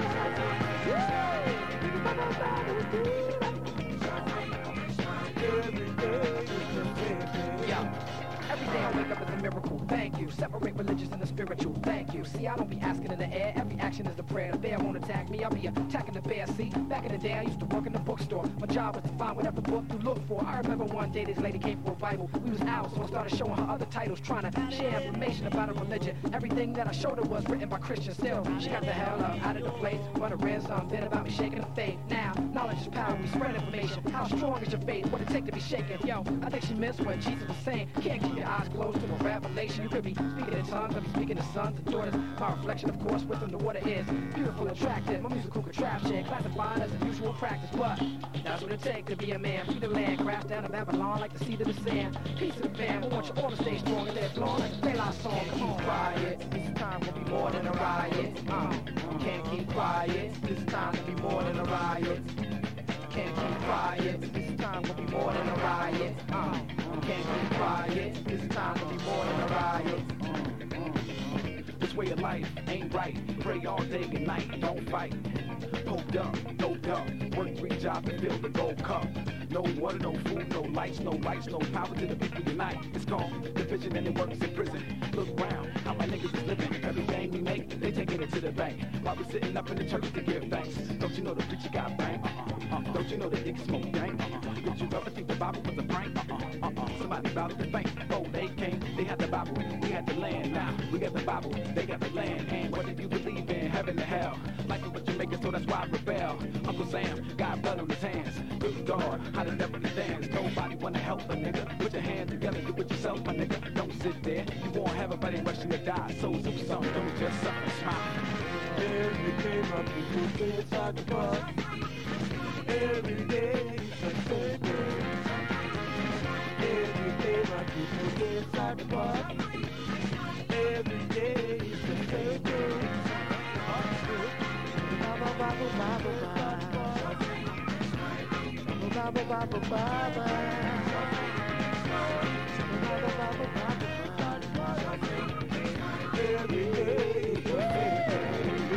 Every day is the same day. Yeah. Every day I wake up is a miracle, thank you. Separate religious and the spiritual, thank you. See, I don't be asking in the air, every action is a prayer. The bear won't attack me, I'll be attacking the bear. See, back in the day I used to work in the bookstore. My job was to find whatever book you look for. I remember one day this lady came for a Bible. We was out, so I started showing her other titles, trying to share information about her religion. Everything that I showed her was written by Christians. Still, she got the hell out of the place. Running ransom, been about me shaking the faith. Now, knowledge is power, we spread information. How strong is your faith? What it take to be shaken? Yo, I think she missed what Jesus was saying. Can't keep your eyes closed to the revelation. You could be speaking in tongues, I be speaking to sons and daughters. My reflection, of course, with them, the water is beautiful, attractive. My musical contraption, classified as a usual practice, but that's what it takes to be a man. Free the land, crash down to Babylon like the seed of the sand. Peace of the fam, I want you all to stay strong and live long like a Daylight song. Come on, quiet. This time will be more than a riot. Can't keep quiet. This time will be more than a riot. Can't keep quiet. This time will be more than a riot. Can't keep quiet. This time will be more than a riot. This way of life ain't right. Pray all day and night, don't fight. Hoped up, no duck. Work 3 jobs and fill the gold cup. No water, no food, no lights, no power to the people unite. It's called division and it works in prison. Look round, how my niggas is living. Everything we make, they taking it to the bank. While we sitting up in the church to give thanks. Don't you know the preacher got bank? Don't you know the niggas smoke dank? Did you ever think the Bible was a prank? Somebody about to faint. Oh, they came, they had the Bible, we had the land. Now we got the Bible, they got the land. And what did you believe in? Heaven or hell? Life is what you make it, so that's why I rebel. Uncle Sam got blood on his hands. Good God, how the devil can dance. Nobody wanna help a nigga. Put your hands together, do it yourself, my nigga. Don't sit there, you won't have a buddy rushing to die. So do something, don't just suffer and smile. Every day my people stay inside the bar. Every day is the same day. Every day my people stay inside the bar. Every day is the same day. Baba, baba, baba, baba. Baba, baba, baba. Every day is the same day.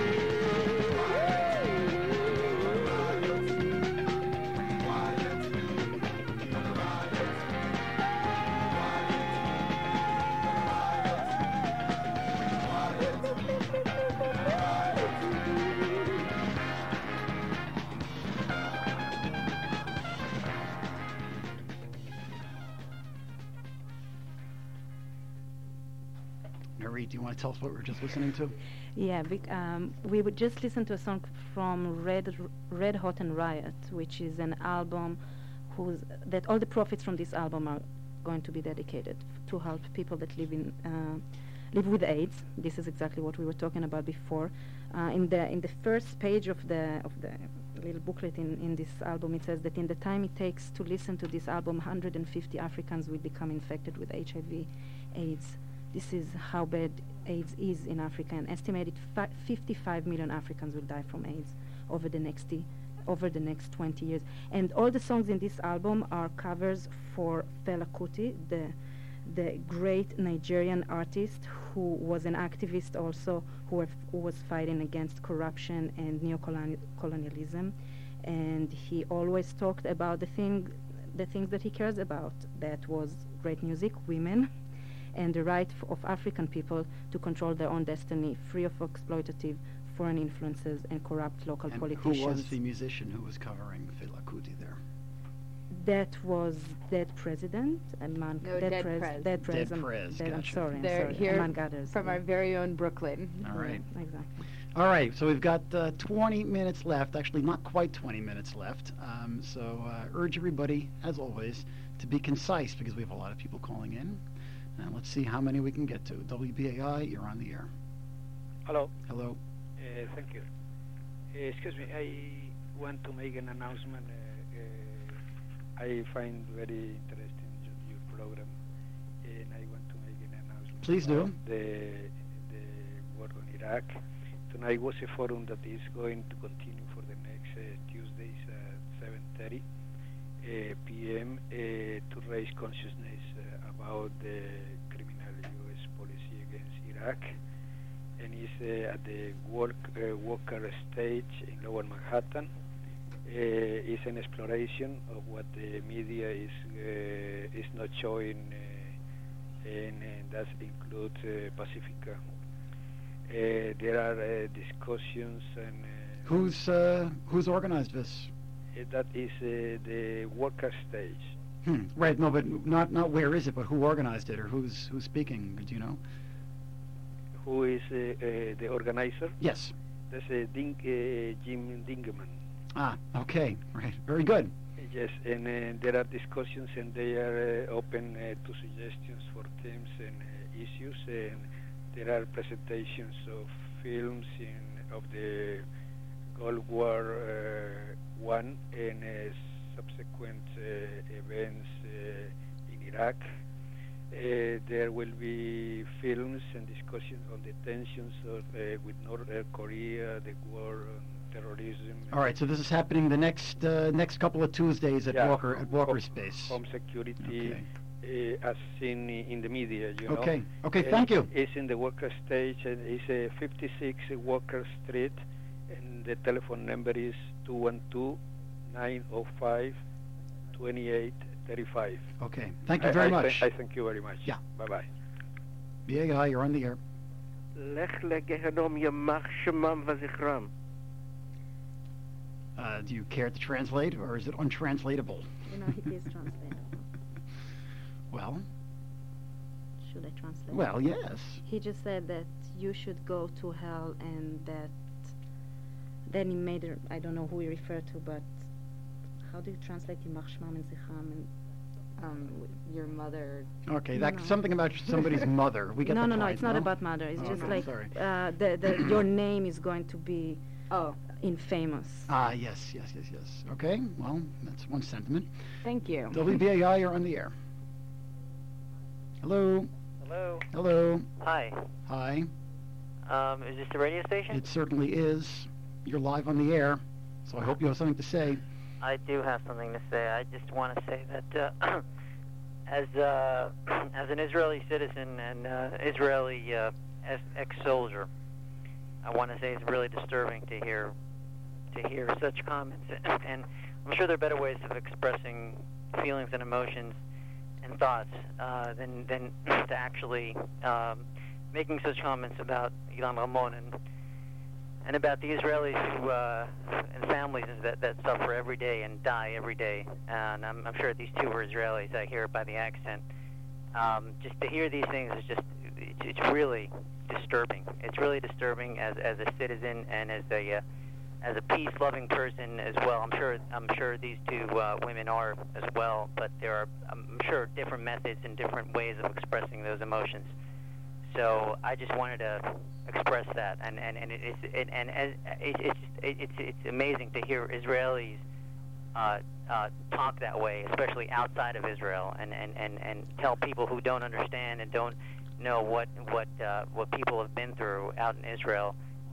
Do you want to tell us what we were just listening to? Yeah, we would just listen to a song from Red Hot and Riot, which is an album that all the profits from this album are going to be dedicated to help people that live with AIDS. This is exactly what we were talking about before. In the first page of the little booklet in this album, it says that in the time it takes to listen to this album, 150 Africans will become infected with HIV/AIDS. This is how bad AIDS is in Africa. An estimated 55 million Africans will die from AIDS over the next 20 years. And all the songs in this album are covers for Fela Kuti, the great Nigerian artist who was an activist also, who was fighting against corruption and neocolonialism. And he always talked about the things that he cares about. That was great music, women, and the right of African people to control their own destiny, free of exploitative foreign influences and corrupt local politicians. Who was the musician who was covering Fela Kuti there? That was Dead President and Dead Prez. I'm sorry. They're here Gathers, from our very own Brooklyn. All right. Exactly. All right, so we've got 20 minutes left. Actually, not quite 20 minutes left. Urge everybody, as always, to be concise because we have a lot of people calling in. And let's see how many we can get to. WBAI, you're on the air. Hello. Hello. Thank you. Excuse me, I want to make an announcement. I find very interesting your program, and I want to make an announcement. Please do. The Iraq. Tonight was a forum that is going to continue for the next Tuesdays at 7:30 p.m. To raise consciousness about the criminal U.S. policy against Iraq, and it's at the Walker Stage in Lower Manhattan. It's an exploration of what the media is not showing, and that includes Pacifica. There are discussions and who's organized this? That is the Walker Stage. Right. No, but not where is it, but who organized it or who's speaking? Do you know? Who is the organizer? Yes. That's Jim Dingeman. Ah, okay, right, very good. Yes, and there are discussions, and they are open to suggestions for themes and issues, and there are presentations of films of the Gulf War I and subsequent events in Iraq. There will be films and discussions on the tensions with North Korea, the war on terrorism. All right, so this is happening the next couple of Tuesdays at Walker Space. Home security, as seen in the media, you know. Okay, thank you. It's in the Walker Stage, and it's 56 Walker Street, and the telephone number is 212-905-2835. Okay, thank you very much. I thank you very much. Yeah. Bye-bye. Yeah, you're on the air. Lech legehenom yamach shemam v'zichram. Do you care to translate, or is it untranslatable? You know, it is translatable. Well? Should I translate? Well, yes. He just said that you should go to hell, and that then he made it, I don't know who he referred to, but how do you translate Yimach Shmam and Zichram and your mother? Okay, that's something about somebody's mother. We get no, the no, point, no, it's not about mother. It's just like your name is going to be infamous. Ah, yes. Okay, well, that's one sentiment. Thank you. WBAI, you're on the air. Hello. Hello. Hi. Hi. Is this the radio station? It certainly is. You're live on the air, so I hope you have something to say. I do have something to say. I just want to say that as an Israeli citizen and Israeli ex-soldier, I want to say it's really disturbing to hear such comments, and I'm sure there are better ways of expressing feelings and emotions and thoughts than to actually making such comments about Ilan Ramon and about the Israelis who and families that suffer every day and die every day. And I'm sure these two were Israelis. I hear it by the accent. Just to hear these things is just it's really disturbing. It's really disturbing as a citizen and as a peace-loving person as well. I'm sure these two women are as well, but there are, I'm sure, different methods and different ways of expressing those emotions. So I just wanted to express that, and it's amazing to hear Israelis talk that way, especially outside of Israel, and tell people who don't understand and don't know what people have been through out in Israel.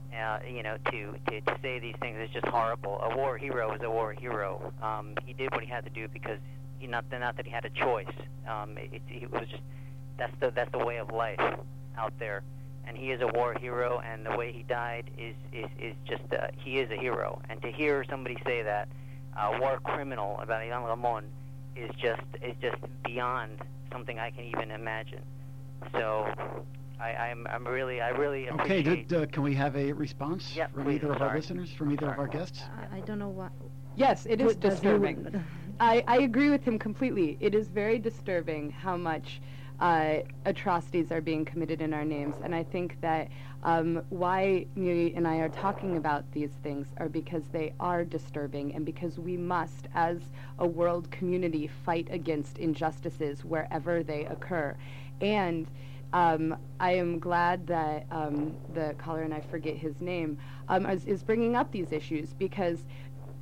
To say these things is just horrible. A war hero is a war hero. He did what he had to do because not that he had a choice. It was just that's the way of life out there, and he is a war hero. And the way he died is just he is a hero. And to hear somebody say that war criminal about Ilan Ramon is just beyond something I can even imagine. So. I really appreciate. Okay, can we have a response from either of our listeners, from either of our guests? I don't know what. Yes, it is disturbing. I agree with him completely. It is very disturbing how much atrocities are being committed in our names, and I think that why Miri and I are talking about these things are because they are disturbing, and because we must, as a world community, fight against injustices wherever they occur. And I am glad that the caller, and I forget his name, is bringing up these issues, because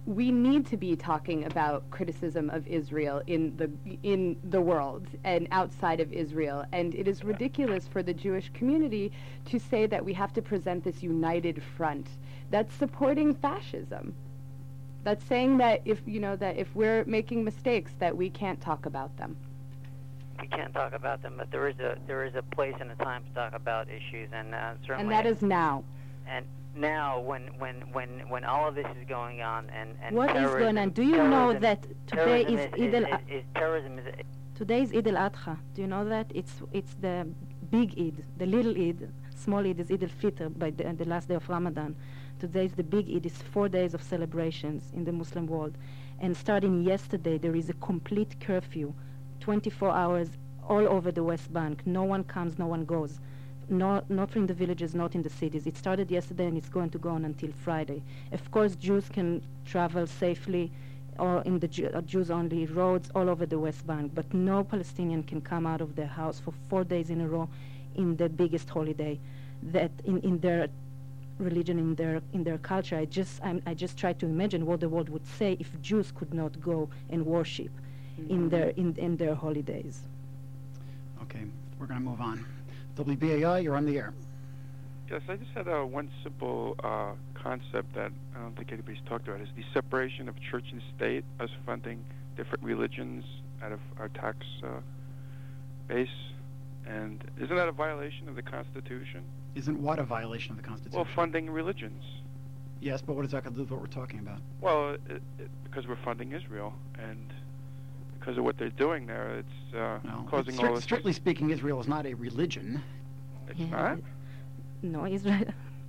we need to be talking about criticism of Israel in the world and outside of Israel. And it is ridiculous for the Jewish community to say that we have to present this united front that's supporting fascism. That's saying that if we're making mistakes, that we can't talk about them. We can't talk about them, but there is a place and a time to talk about issues, and certainly. And that is now. And now, when all of this is going on, and what is going on? Do you know that today is Eid al-Adha? Today is Eid al-Adha. Do you know that it's the big Eid, the little Eid, small Eid is Eid al-Fitr by the last day of Ramadan. Today is the big Eid. It's 4 days of celebrations in the Muslim world, and starting yesterday there is a complete curfew, 24 hours all over the West Bank. No one comes, no one goes. Not in the villages, not in the cities. It started yesterday and it's going to go on until Friday. Of course, Jews can travel safely or in the Jews-only roads all over the West Bank, but no Palestinian can come out of their house for 4 days in a row in the biggest holiday that in their religion, in their culture. I just try to imagine what the world would say if Jews could not go and worship in their holidays. Okay, we're going to move on. WBAI, you're on the air. Yes, I just had one simple concept that I don't think anybody's talked about, is the separation of church and state, us funding different religions out of our tax base. And isn't that a violation of the Constitution? Isn't what a violation of the Constitution? Well, funding religions. Yes, but what does that have to do with what we're talking about? Well, because we're funding Israel, and because of what they're doing there, it's causing all this. Strictly speaking, Israel is not a religion. It's not? No, Israel.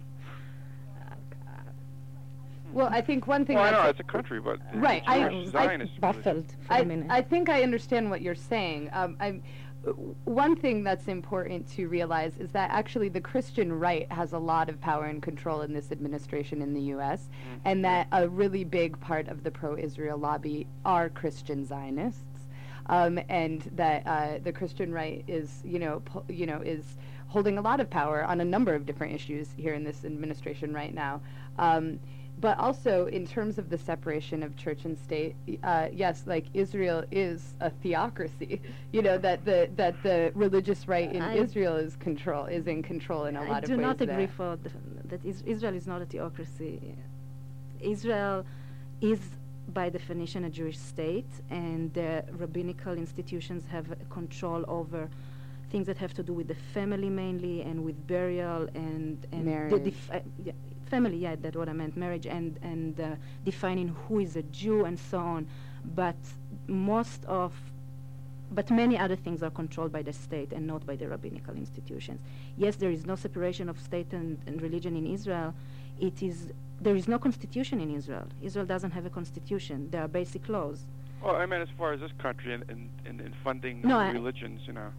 Well, I think one thing. Well, I know it's a country, but right. Zionist. I think I understand what you're saying. One thing that's important to realize is that actually the Christian right has a lot of power and control in this administration in the U.S., and that a really big part of the pro-Israel lobby are Christian Zionists, and that the Christian right is, is holding a lot of power on a number of different issues here in this administration right now. But also, in terms of the separation of church and state, yes, like Israel is a theocracy. That the religious right in Israel is in control in a lot of ways. I do not agree that Israel is not a theocracy. Israel is, by definition, a Jewish state, and the rabbinical institutions have control over things that have to do with the family mainly, and with burial and marriage. Family, yeah, that's what I meant, marriage and defining who is a Jew and so on. But many other things are controlled by the state and not by the rabbinical institutions. Yes, there is no separation of state and religion in Israel. There is no constitution in Israel. Israel doesn't have a constitution. There are basic laws. Well, I mean, as far as this country and funding religions,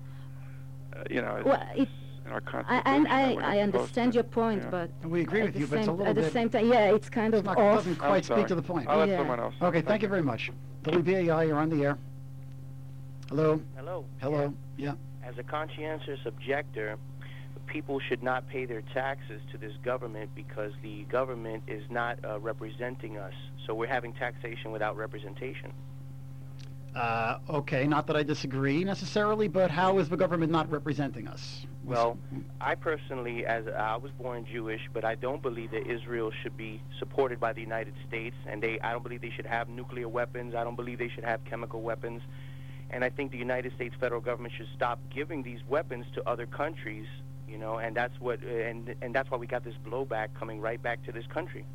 in our Constitution. I understand your point, but we agree with you, but it's a little bit. At the same time, yeah, it's kind of off. Doesn't quite speak to the point. I'll let someone else. Okay, thank you very much. WBAI, you're on the air. Hello. Hello. Yeah. As a conscientious objector, people should not pay their taxes to this government because the government is not representing us. So we're having taxation without representation. Okay, not that I disagree necessarily, but how is the government not representing us? Well, I personally, I was born Jewish, but I don't believe that Israel should be supported by the United States, and I don't believe they should have nuclear weapons. I don't believe they should have chemical weapons, and I think the United States federal government should stop giving these weapons to other countries, and that's what, and that's why we got this blowback coming right back to this country.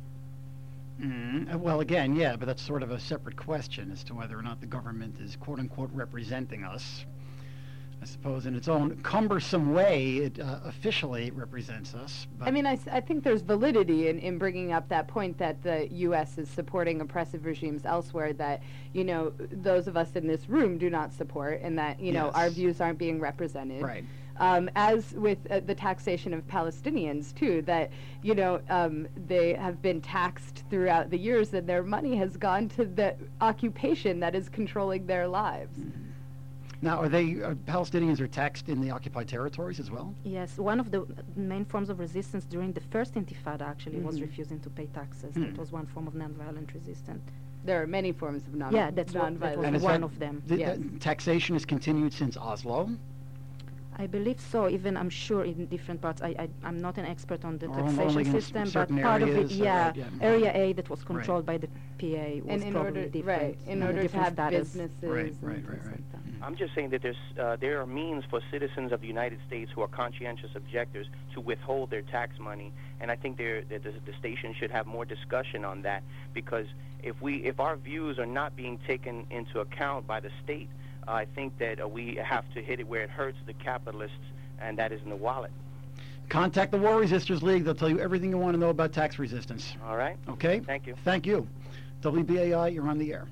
Well, again, yeah, but that's sort of a separate question as to whether or not the government is quote-unquote representing us. I suppose in its own cumbersome way, it officially represents us. But I mean, I think there's validity in bringing up that point that the U.S. is supporting oppressive regimes elsewhere that, those of us in this room do not support, and that, our views aren't being represented. Right. As with the taxation of Palestinians, too, that, they have been taxed throughout the years and their money has gone to the occupation that is controlling their lives. Now, are Palestinians are taxed in the occupied territories as well? Yes, one of the main forms of resistance during the first Intifada actually was Mhm. refusing to pay taxes. Mm. That was one form of nonviolent resistance. There are many forms of non. Yeah, that was And is one that- of them. the taxation has continued since Oslo? I believe so. Even I'm sure in different parts. I'm not an expert on the Or only taxation in system, but certain part of it, areas, yeah, right, yeah. Area A that was Right. controlled by the PA was And in probably order, different. right, in and a order to different have status. businesses Right, and right, things right, right. like that. I'm just saying that there are means for citizens of the United States who are conscientious objectors to withhold their tax money, and I think that the station should have more discussion on that, because if our views are not being taken into account by the state, I think that we have to hit it where it hurts the capitalists, and that is in the wallet. Contact the War Resisters League. They'll tell you everything you want to know about tax resistance. All right? Okay? Thank you. Thank you. WBAI, you're on the air.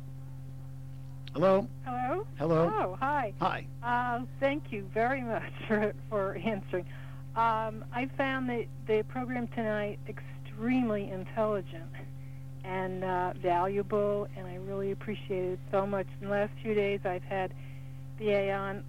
Hello? Hello? Hello? Oh, hi. Hi. Thank you very much for answering. I found the program tonight extremely intelligent and valuable, and I really appreciate it so much. In the last few days, I've had BA on,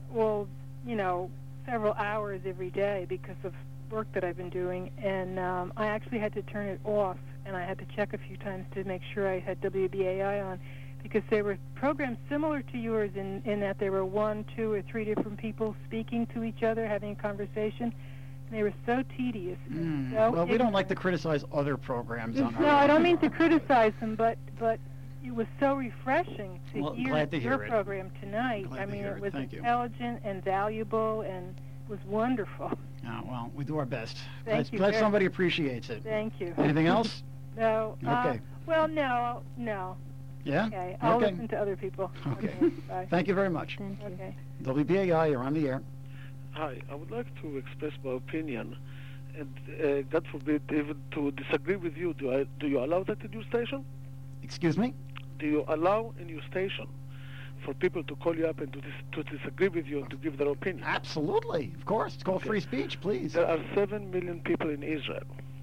several hours every day because of work that I've been doing, and I actually had to turn it off, and I had to check a few times to make sure I had WBAI on, because there were programs similar to yours in that there were 1, 2, or 3 different people speaking to each other, having a conversation, and they were so tedious. And so Well, we don't like to criticize other programs on No, our I don't mean to criticize them, but it was so refreshing to Well, hear glad to hear your it. program tonight. Glad I to mean, hear it it. was Thank you. intelligent and valuable and was wonderful. Oh, well, we do our best. Thank you Glad very somebody appreciates it. Thank you. Anything else? No. Okay. Well, no. Yeah? Okay. I'll Okay. listen to other people. Okay. Bye. Thank you very much. Okay. WBAI, you're on the air. Hi, I would like to express my opinion, and God forbid, even to disagree with you. Do you allow that in your station? Excuse me? Do you allow in your station for people to call you up and to disagree with you and to give their opinion? Absolutely, of course. It's called free speech, please. There are 7 million people in Israel.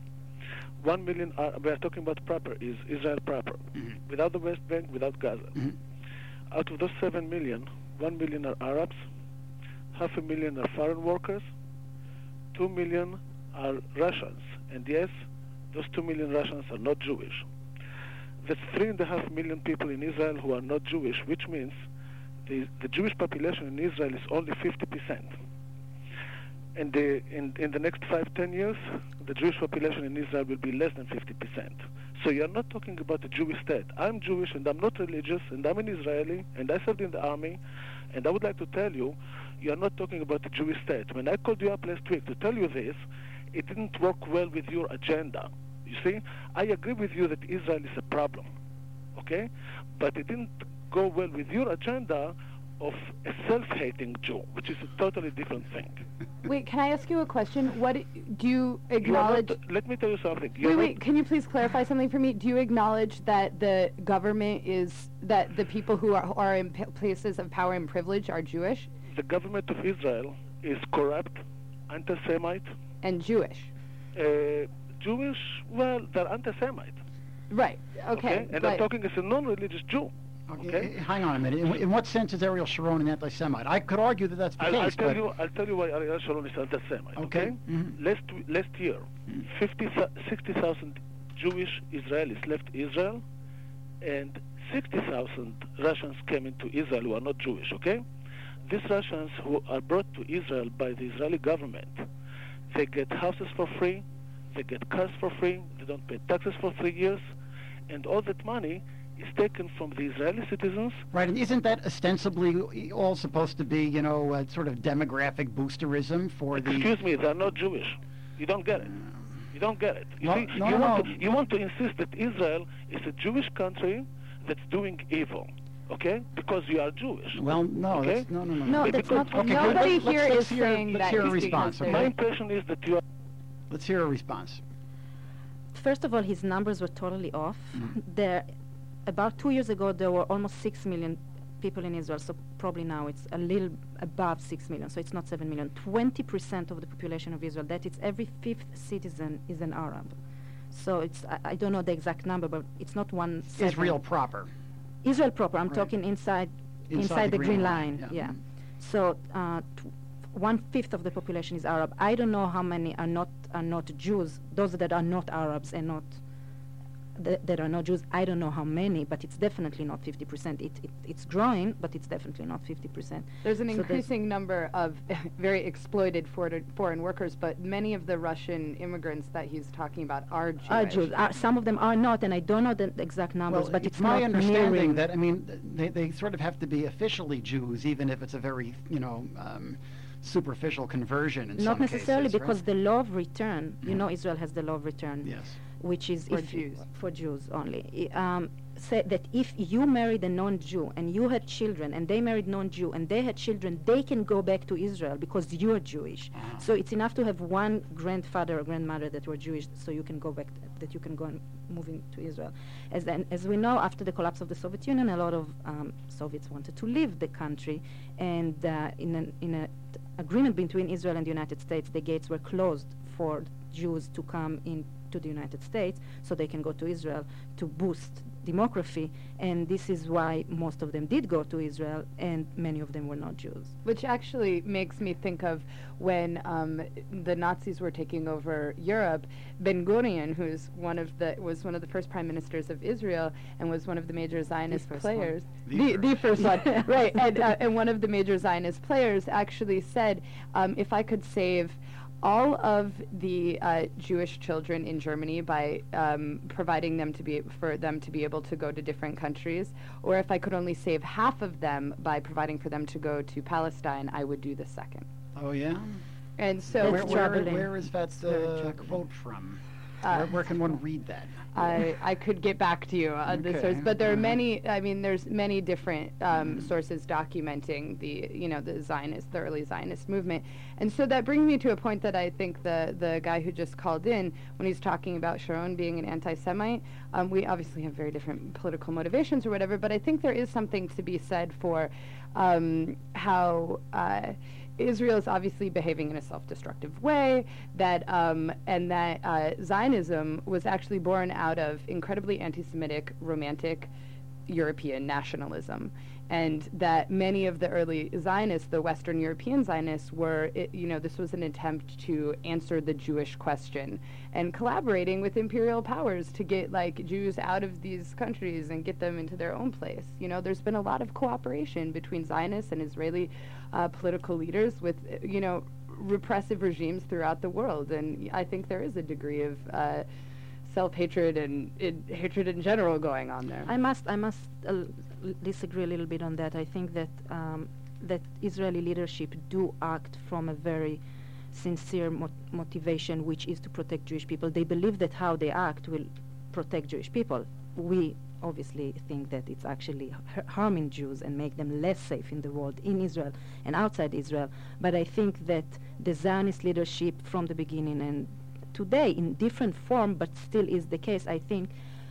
1 million we are talking about proper, is Israel proper, without the West Bank, without Gaza. Out of those 7 million, 1 million are Arabs, 500,000 are foreign workers, 2 million are Russians, and yes, those 2 million Russians are not Jewish. That's 3.5 million people in Israel who are not Jewish, which means the Jewish population in Israel is only 50%. And in the next 5-10 years, the Jewish population in Israel will be less than 50%. So you're not talking about a Jewish state. I'm Jewish and I'm not religious and I'm an Israeli and I served in the army, and I would like to tell you, you're not talking about a Jewish state. When I called you up last week to tell you this, it didn't work well with your agenda. You see, I agree with you that Israel is a problem, okay? But it didn't go well with your agenda of a self-hating Jew, which is a totally different thing. Wait, can I ask you a question? What do you acknowledge? Let me tell you something. Wait, can you please clarify something for me? Do you acknowledge that the government that the people who are in places of power and privilege are Jewish? The government of Israel is corrupt, anti-Semite. And Jewish? Jewish, well, they're anti-Semite. Right, okay. And I'm talking as a non-religious Jew. Okay. Hang on a minute. In what sense is Ariel Sharon an anti-Semite? I could argue that that's the case. I'll tell you why Ariel Sharon is anti-Semite. Okay. Last year, 60,000 Jewish Israelis left Israel, and 60,000 Russians came into Israel who are not Jewish. Okay. These Russians who are brought to Israel by the Israeli government, they get houses for free, they get cars for free, they don't pay taxes for 3 years, and all that money is taken from the Israeli citizens. Right, and isn't that ostensibly all supposed to be, sort of demographic boosterism for the... Excuse me, they're not Jewish. You don't get it. You don't get it. You want to insist that Israel is a Jewish country that's doing evil, okay? Because you are Jewish. Well, no, okay? No, that's not... Okay, nobody here is saying that... Let's hear a response. My impression is that you are... Let's hear a response. First of all, his numbers were totally off. About 2 years ago, there were almost 6 million people in Israel, so probably now it's a little above 6 million, so it's not 7 million. 20% of the population of Israel, that is every 5th citizen is an Arab. So it's, I don't know the exact number, but it's not 1/7. Israel proper. Israel proper, I'm Right. talking inside Inside the Green Green Line, Line, yeah. So 1/5 of the population is Arab. I don't know how many are not Jews. Those that are not Arabs and not that are not Jews, I don't know how many, but it's definitely not 50%. It's growing, but it's definitely not 50%. There's an increasing number of very exploited foreign workers, but many of the Russian immigrants that he's talking about are Jewish. Are Jews. Some of them are not, and I don't know the exact numbers, but it's my not understanding nearing. that, I mean, they sort of have to be officially Jews, even if it's a very, superficial conversion in Not some necessarily, cases, because right? the law of return, Israel has the law of return. Yes. Which is For Jews. For Jews only. Say that if you married a non-Jew and you had children and they married non-Jew and they had children, they can go back to Israel because you're Jewish. So it's enough to have one grandfather or grandmother that were Jewish, so you can go back, that you can go and move into Israel. As we know, after the collapse of the Soviet Union, a lot of Soviets wanted to leave the country, and in an agreement between Israel and the United States, the gates were closed for Jews to come into the United States, so they can go to Israel to boost demography, and this is why most of them did go to Israel, and many of them were not Jews. Which actually makes me think of when the Nazis were taking over Europe. Ben Gurion, who was one of the first prime ministers of Israel and was one of the major Zionist players. The first one, right? And one of the major Zionist players actually said, if I could save all of the Jewish children in Germany by providing them for them to be able to go to different countries, or if I could only save half of them by providing for them to go to Palestine, I would do the second. Oh, yeah? And so where is that quote from? Where can one read that? I could get back to you on the source, but there are many. I mean, there's many different sources documenting the early Zionist movement, and so that brings me to a point that I think the guy who just called in, when he's talking about Sharon being an anti-Semite, we obviously have very different political motivations or whatever, but I think there is something to be said for how. Israel is obviously behaving in a self-destructive way, and that Zionism was actually born out of incredibly anti-Semitic, romantic European nationalism, and that many of the early Zionists, the Western European Zionists, this was an attempt to answer the Jewish question and collaborating with imperial powers to get Jews out of these countries and get them into their own place. There's been a lot of cooperation between Zionists and Israeli political leaders with, repressive regimes throughout the world, and I think there is a degree of self-hatred and hatred in general going on there. I must disagree a little bit on that. I think that that Israeli leadership do act from a very sincere motivation, which is to protect Jewish people. They believe that how they act will protect Jewish people. We obviously think that it's actually harming Jews and make them less safe in the world, in Israel and outside Israel. But I think that the Zionist leadership from the beginning and today in different form, but still is the case, I think,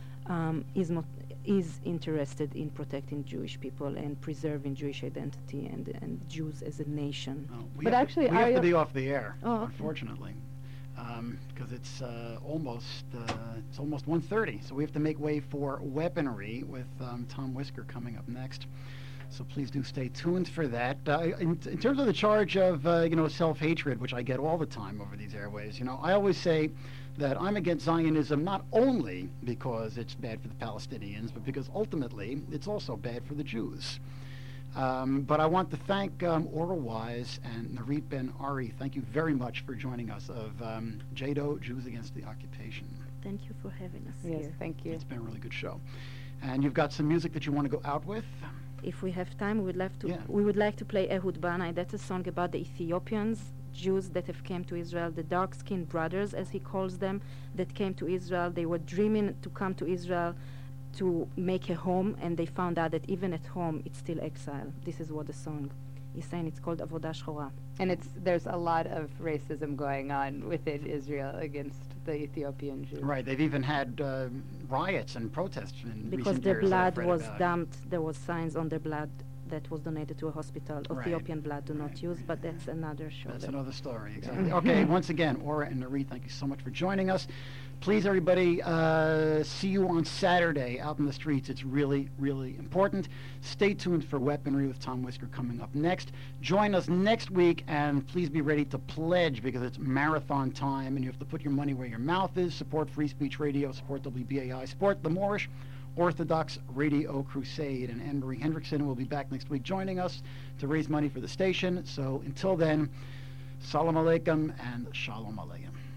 is interested in protecting Jewish people and preserving Jewish identity and Jews as a nation. We have to be off the air, unfortunately, because it's almost 1:30, so we have to make way for Weaponry with Tom Whisker coming up next. So please do stay tuned for that. In terms of the charge of self-hatred, which I get all the time over these airways, I always say that I'm against Zionism not only because it's bad for the Palestinians, but because ultimately it's also bad for the Jews. But I want to thank Ora Wise and Narit Ben Ari. Thank you very much for joining us of JADO, Jews Against the Occupation. Thank you for having us here. Yes, thank you. It's been a really good show. And you've got some music that you want to go out with? If we have time, we would like to play Ehud Banai. That's a song about the Ethiopians, Jews that have came to Israel, the dark-skinned brothers, as he calls them, that came to Israel. They were dreaming to come to Israel to make a home, and they found out that even at home, it's still exile. This is what the song is saying. It's called Avodah Shchora. And there's a lot of racism going on within Israel against the Ethiopian Jews. Right. They've even had riots and protests in because recent their years blood was dumped. There was signs on their blood that was donated to a hospital. Ethiopian blood do not use, but that's another show. That's another story, exactly. Okay, once again, Ora and Nari, thank you so much for joining us. Please, everybody, see you on Saturday out in the streets. It's really, really important. Stay tuned for Weaponry with Tom Whisker coming up next. Join us next week, and please be ready to pledge because it's marathon time, and you have to put your money where your mouth is. Support Free Speech Radio, support WBAI, support the Moorish Orthodox Radio Crusade. And Anne-Marie Hendrickson will be back next week joining us to raise money for the station. So until then, Salam Alaikum and Shalom Aleichem.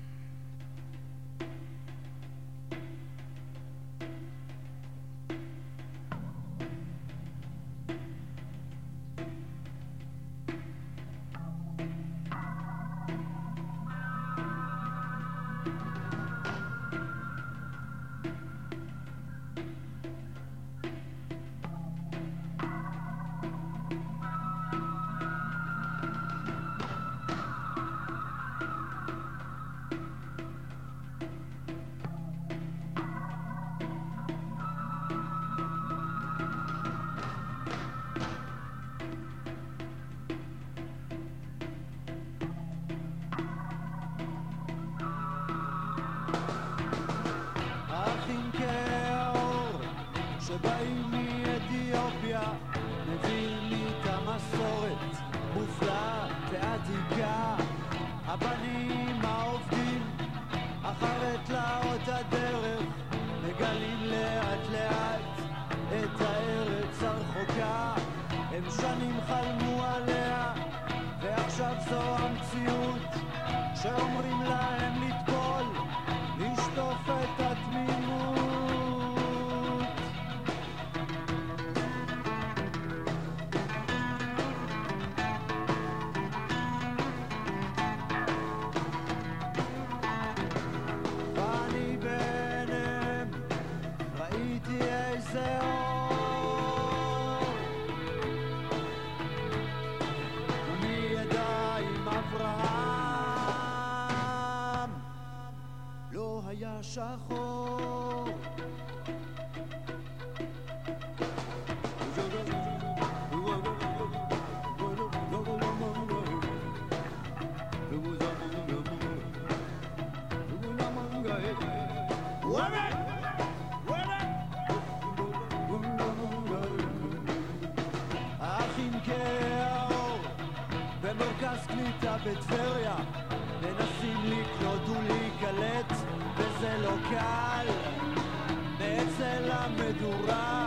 שבאים מאתיופיה, מביאים לי את המסורת, מופלאה ועתיקה. הבנים העובדים, אחרת לאות הדרך, מגלים לאט לאט את הארץ הרחוקה. הם שנים חלמו עליה, ועכשיו זו המציאות, שאומרים להם לטבול, לשטוף את התמימות. שחור אחים כאור במרכז קליטה בטבריה מנסים לקלוט ולהיקלט וזה לא קל, מאצל המדורה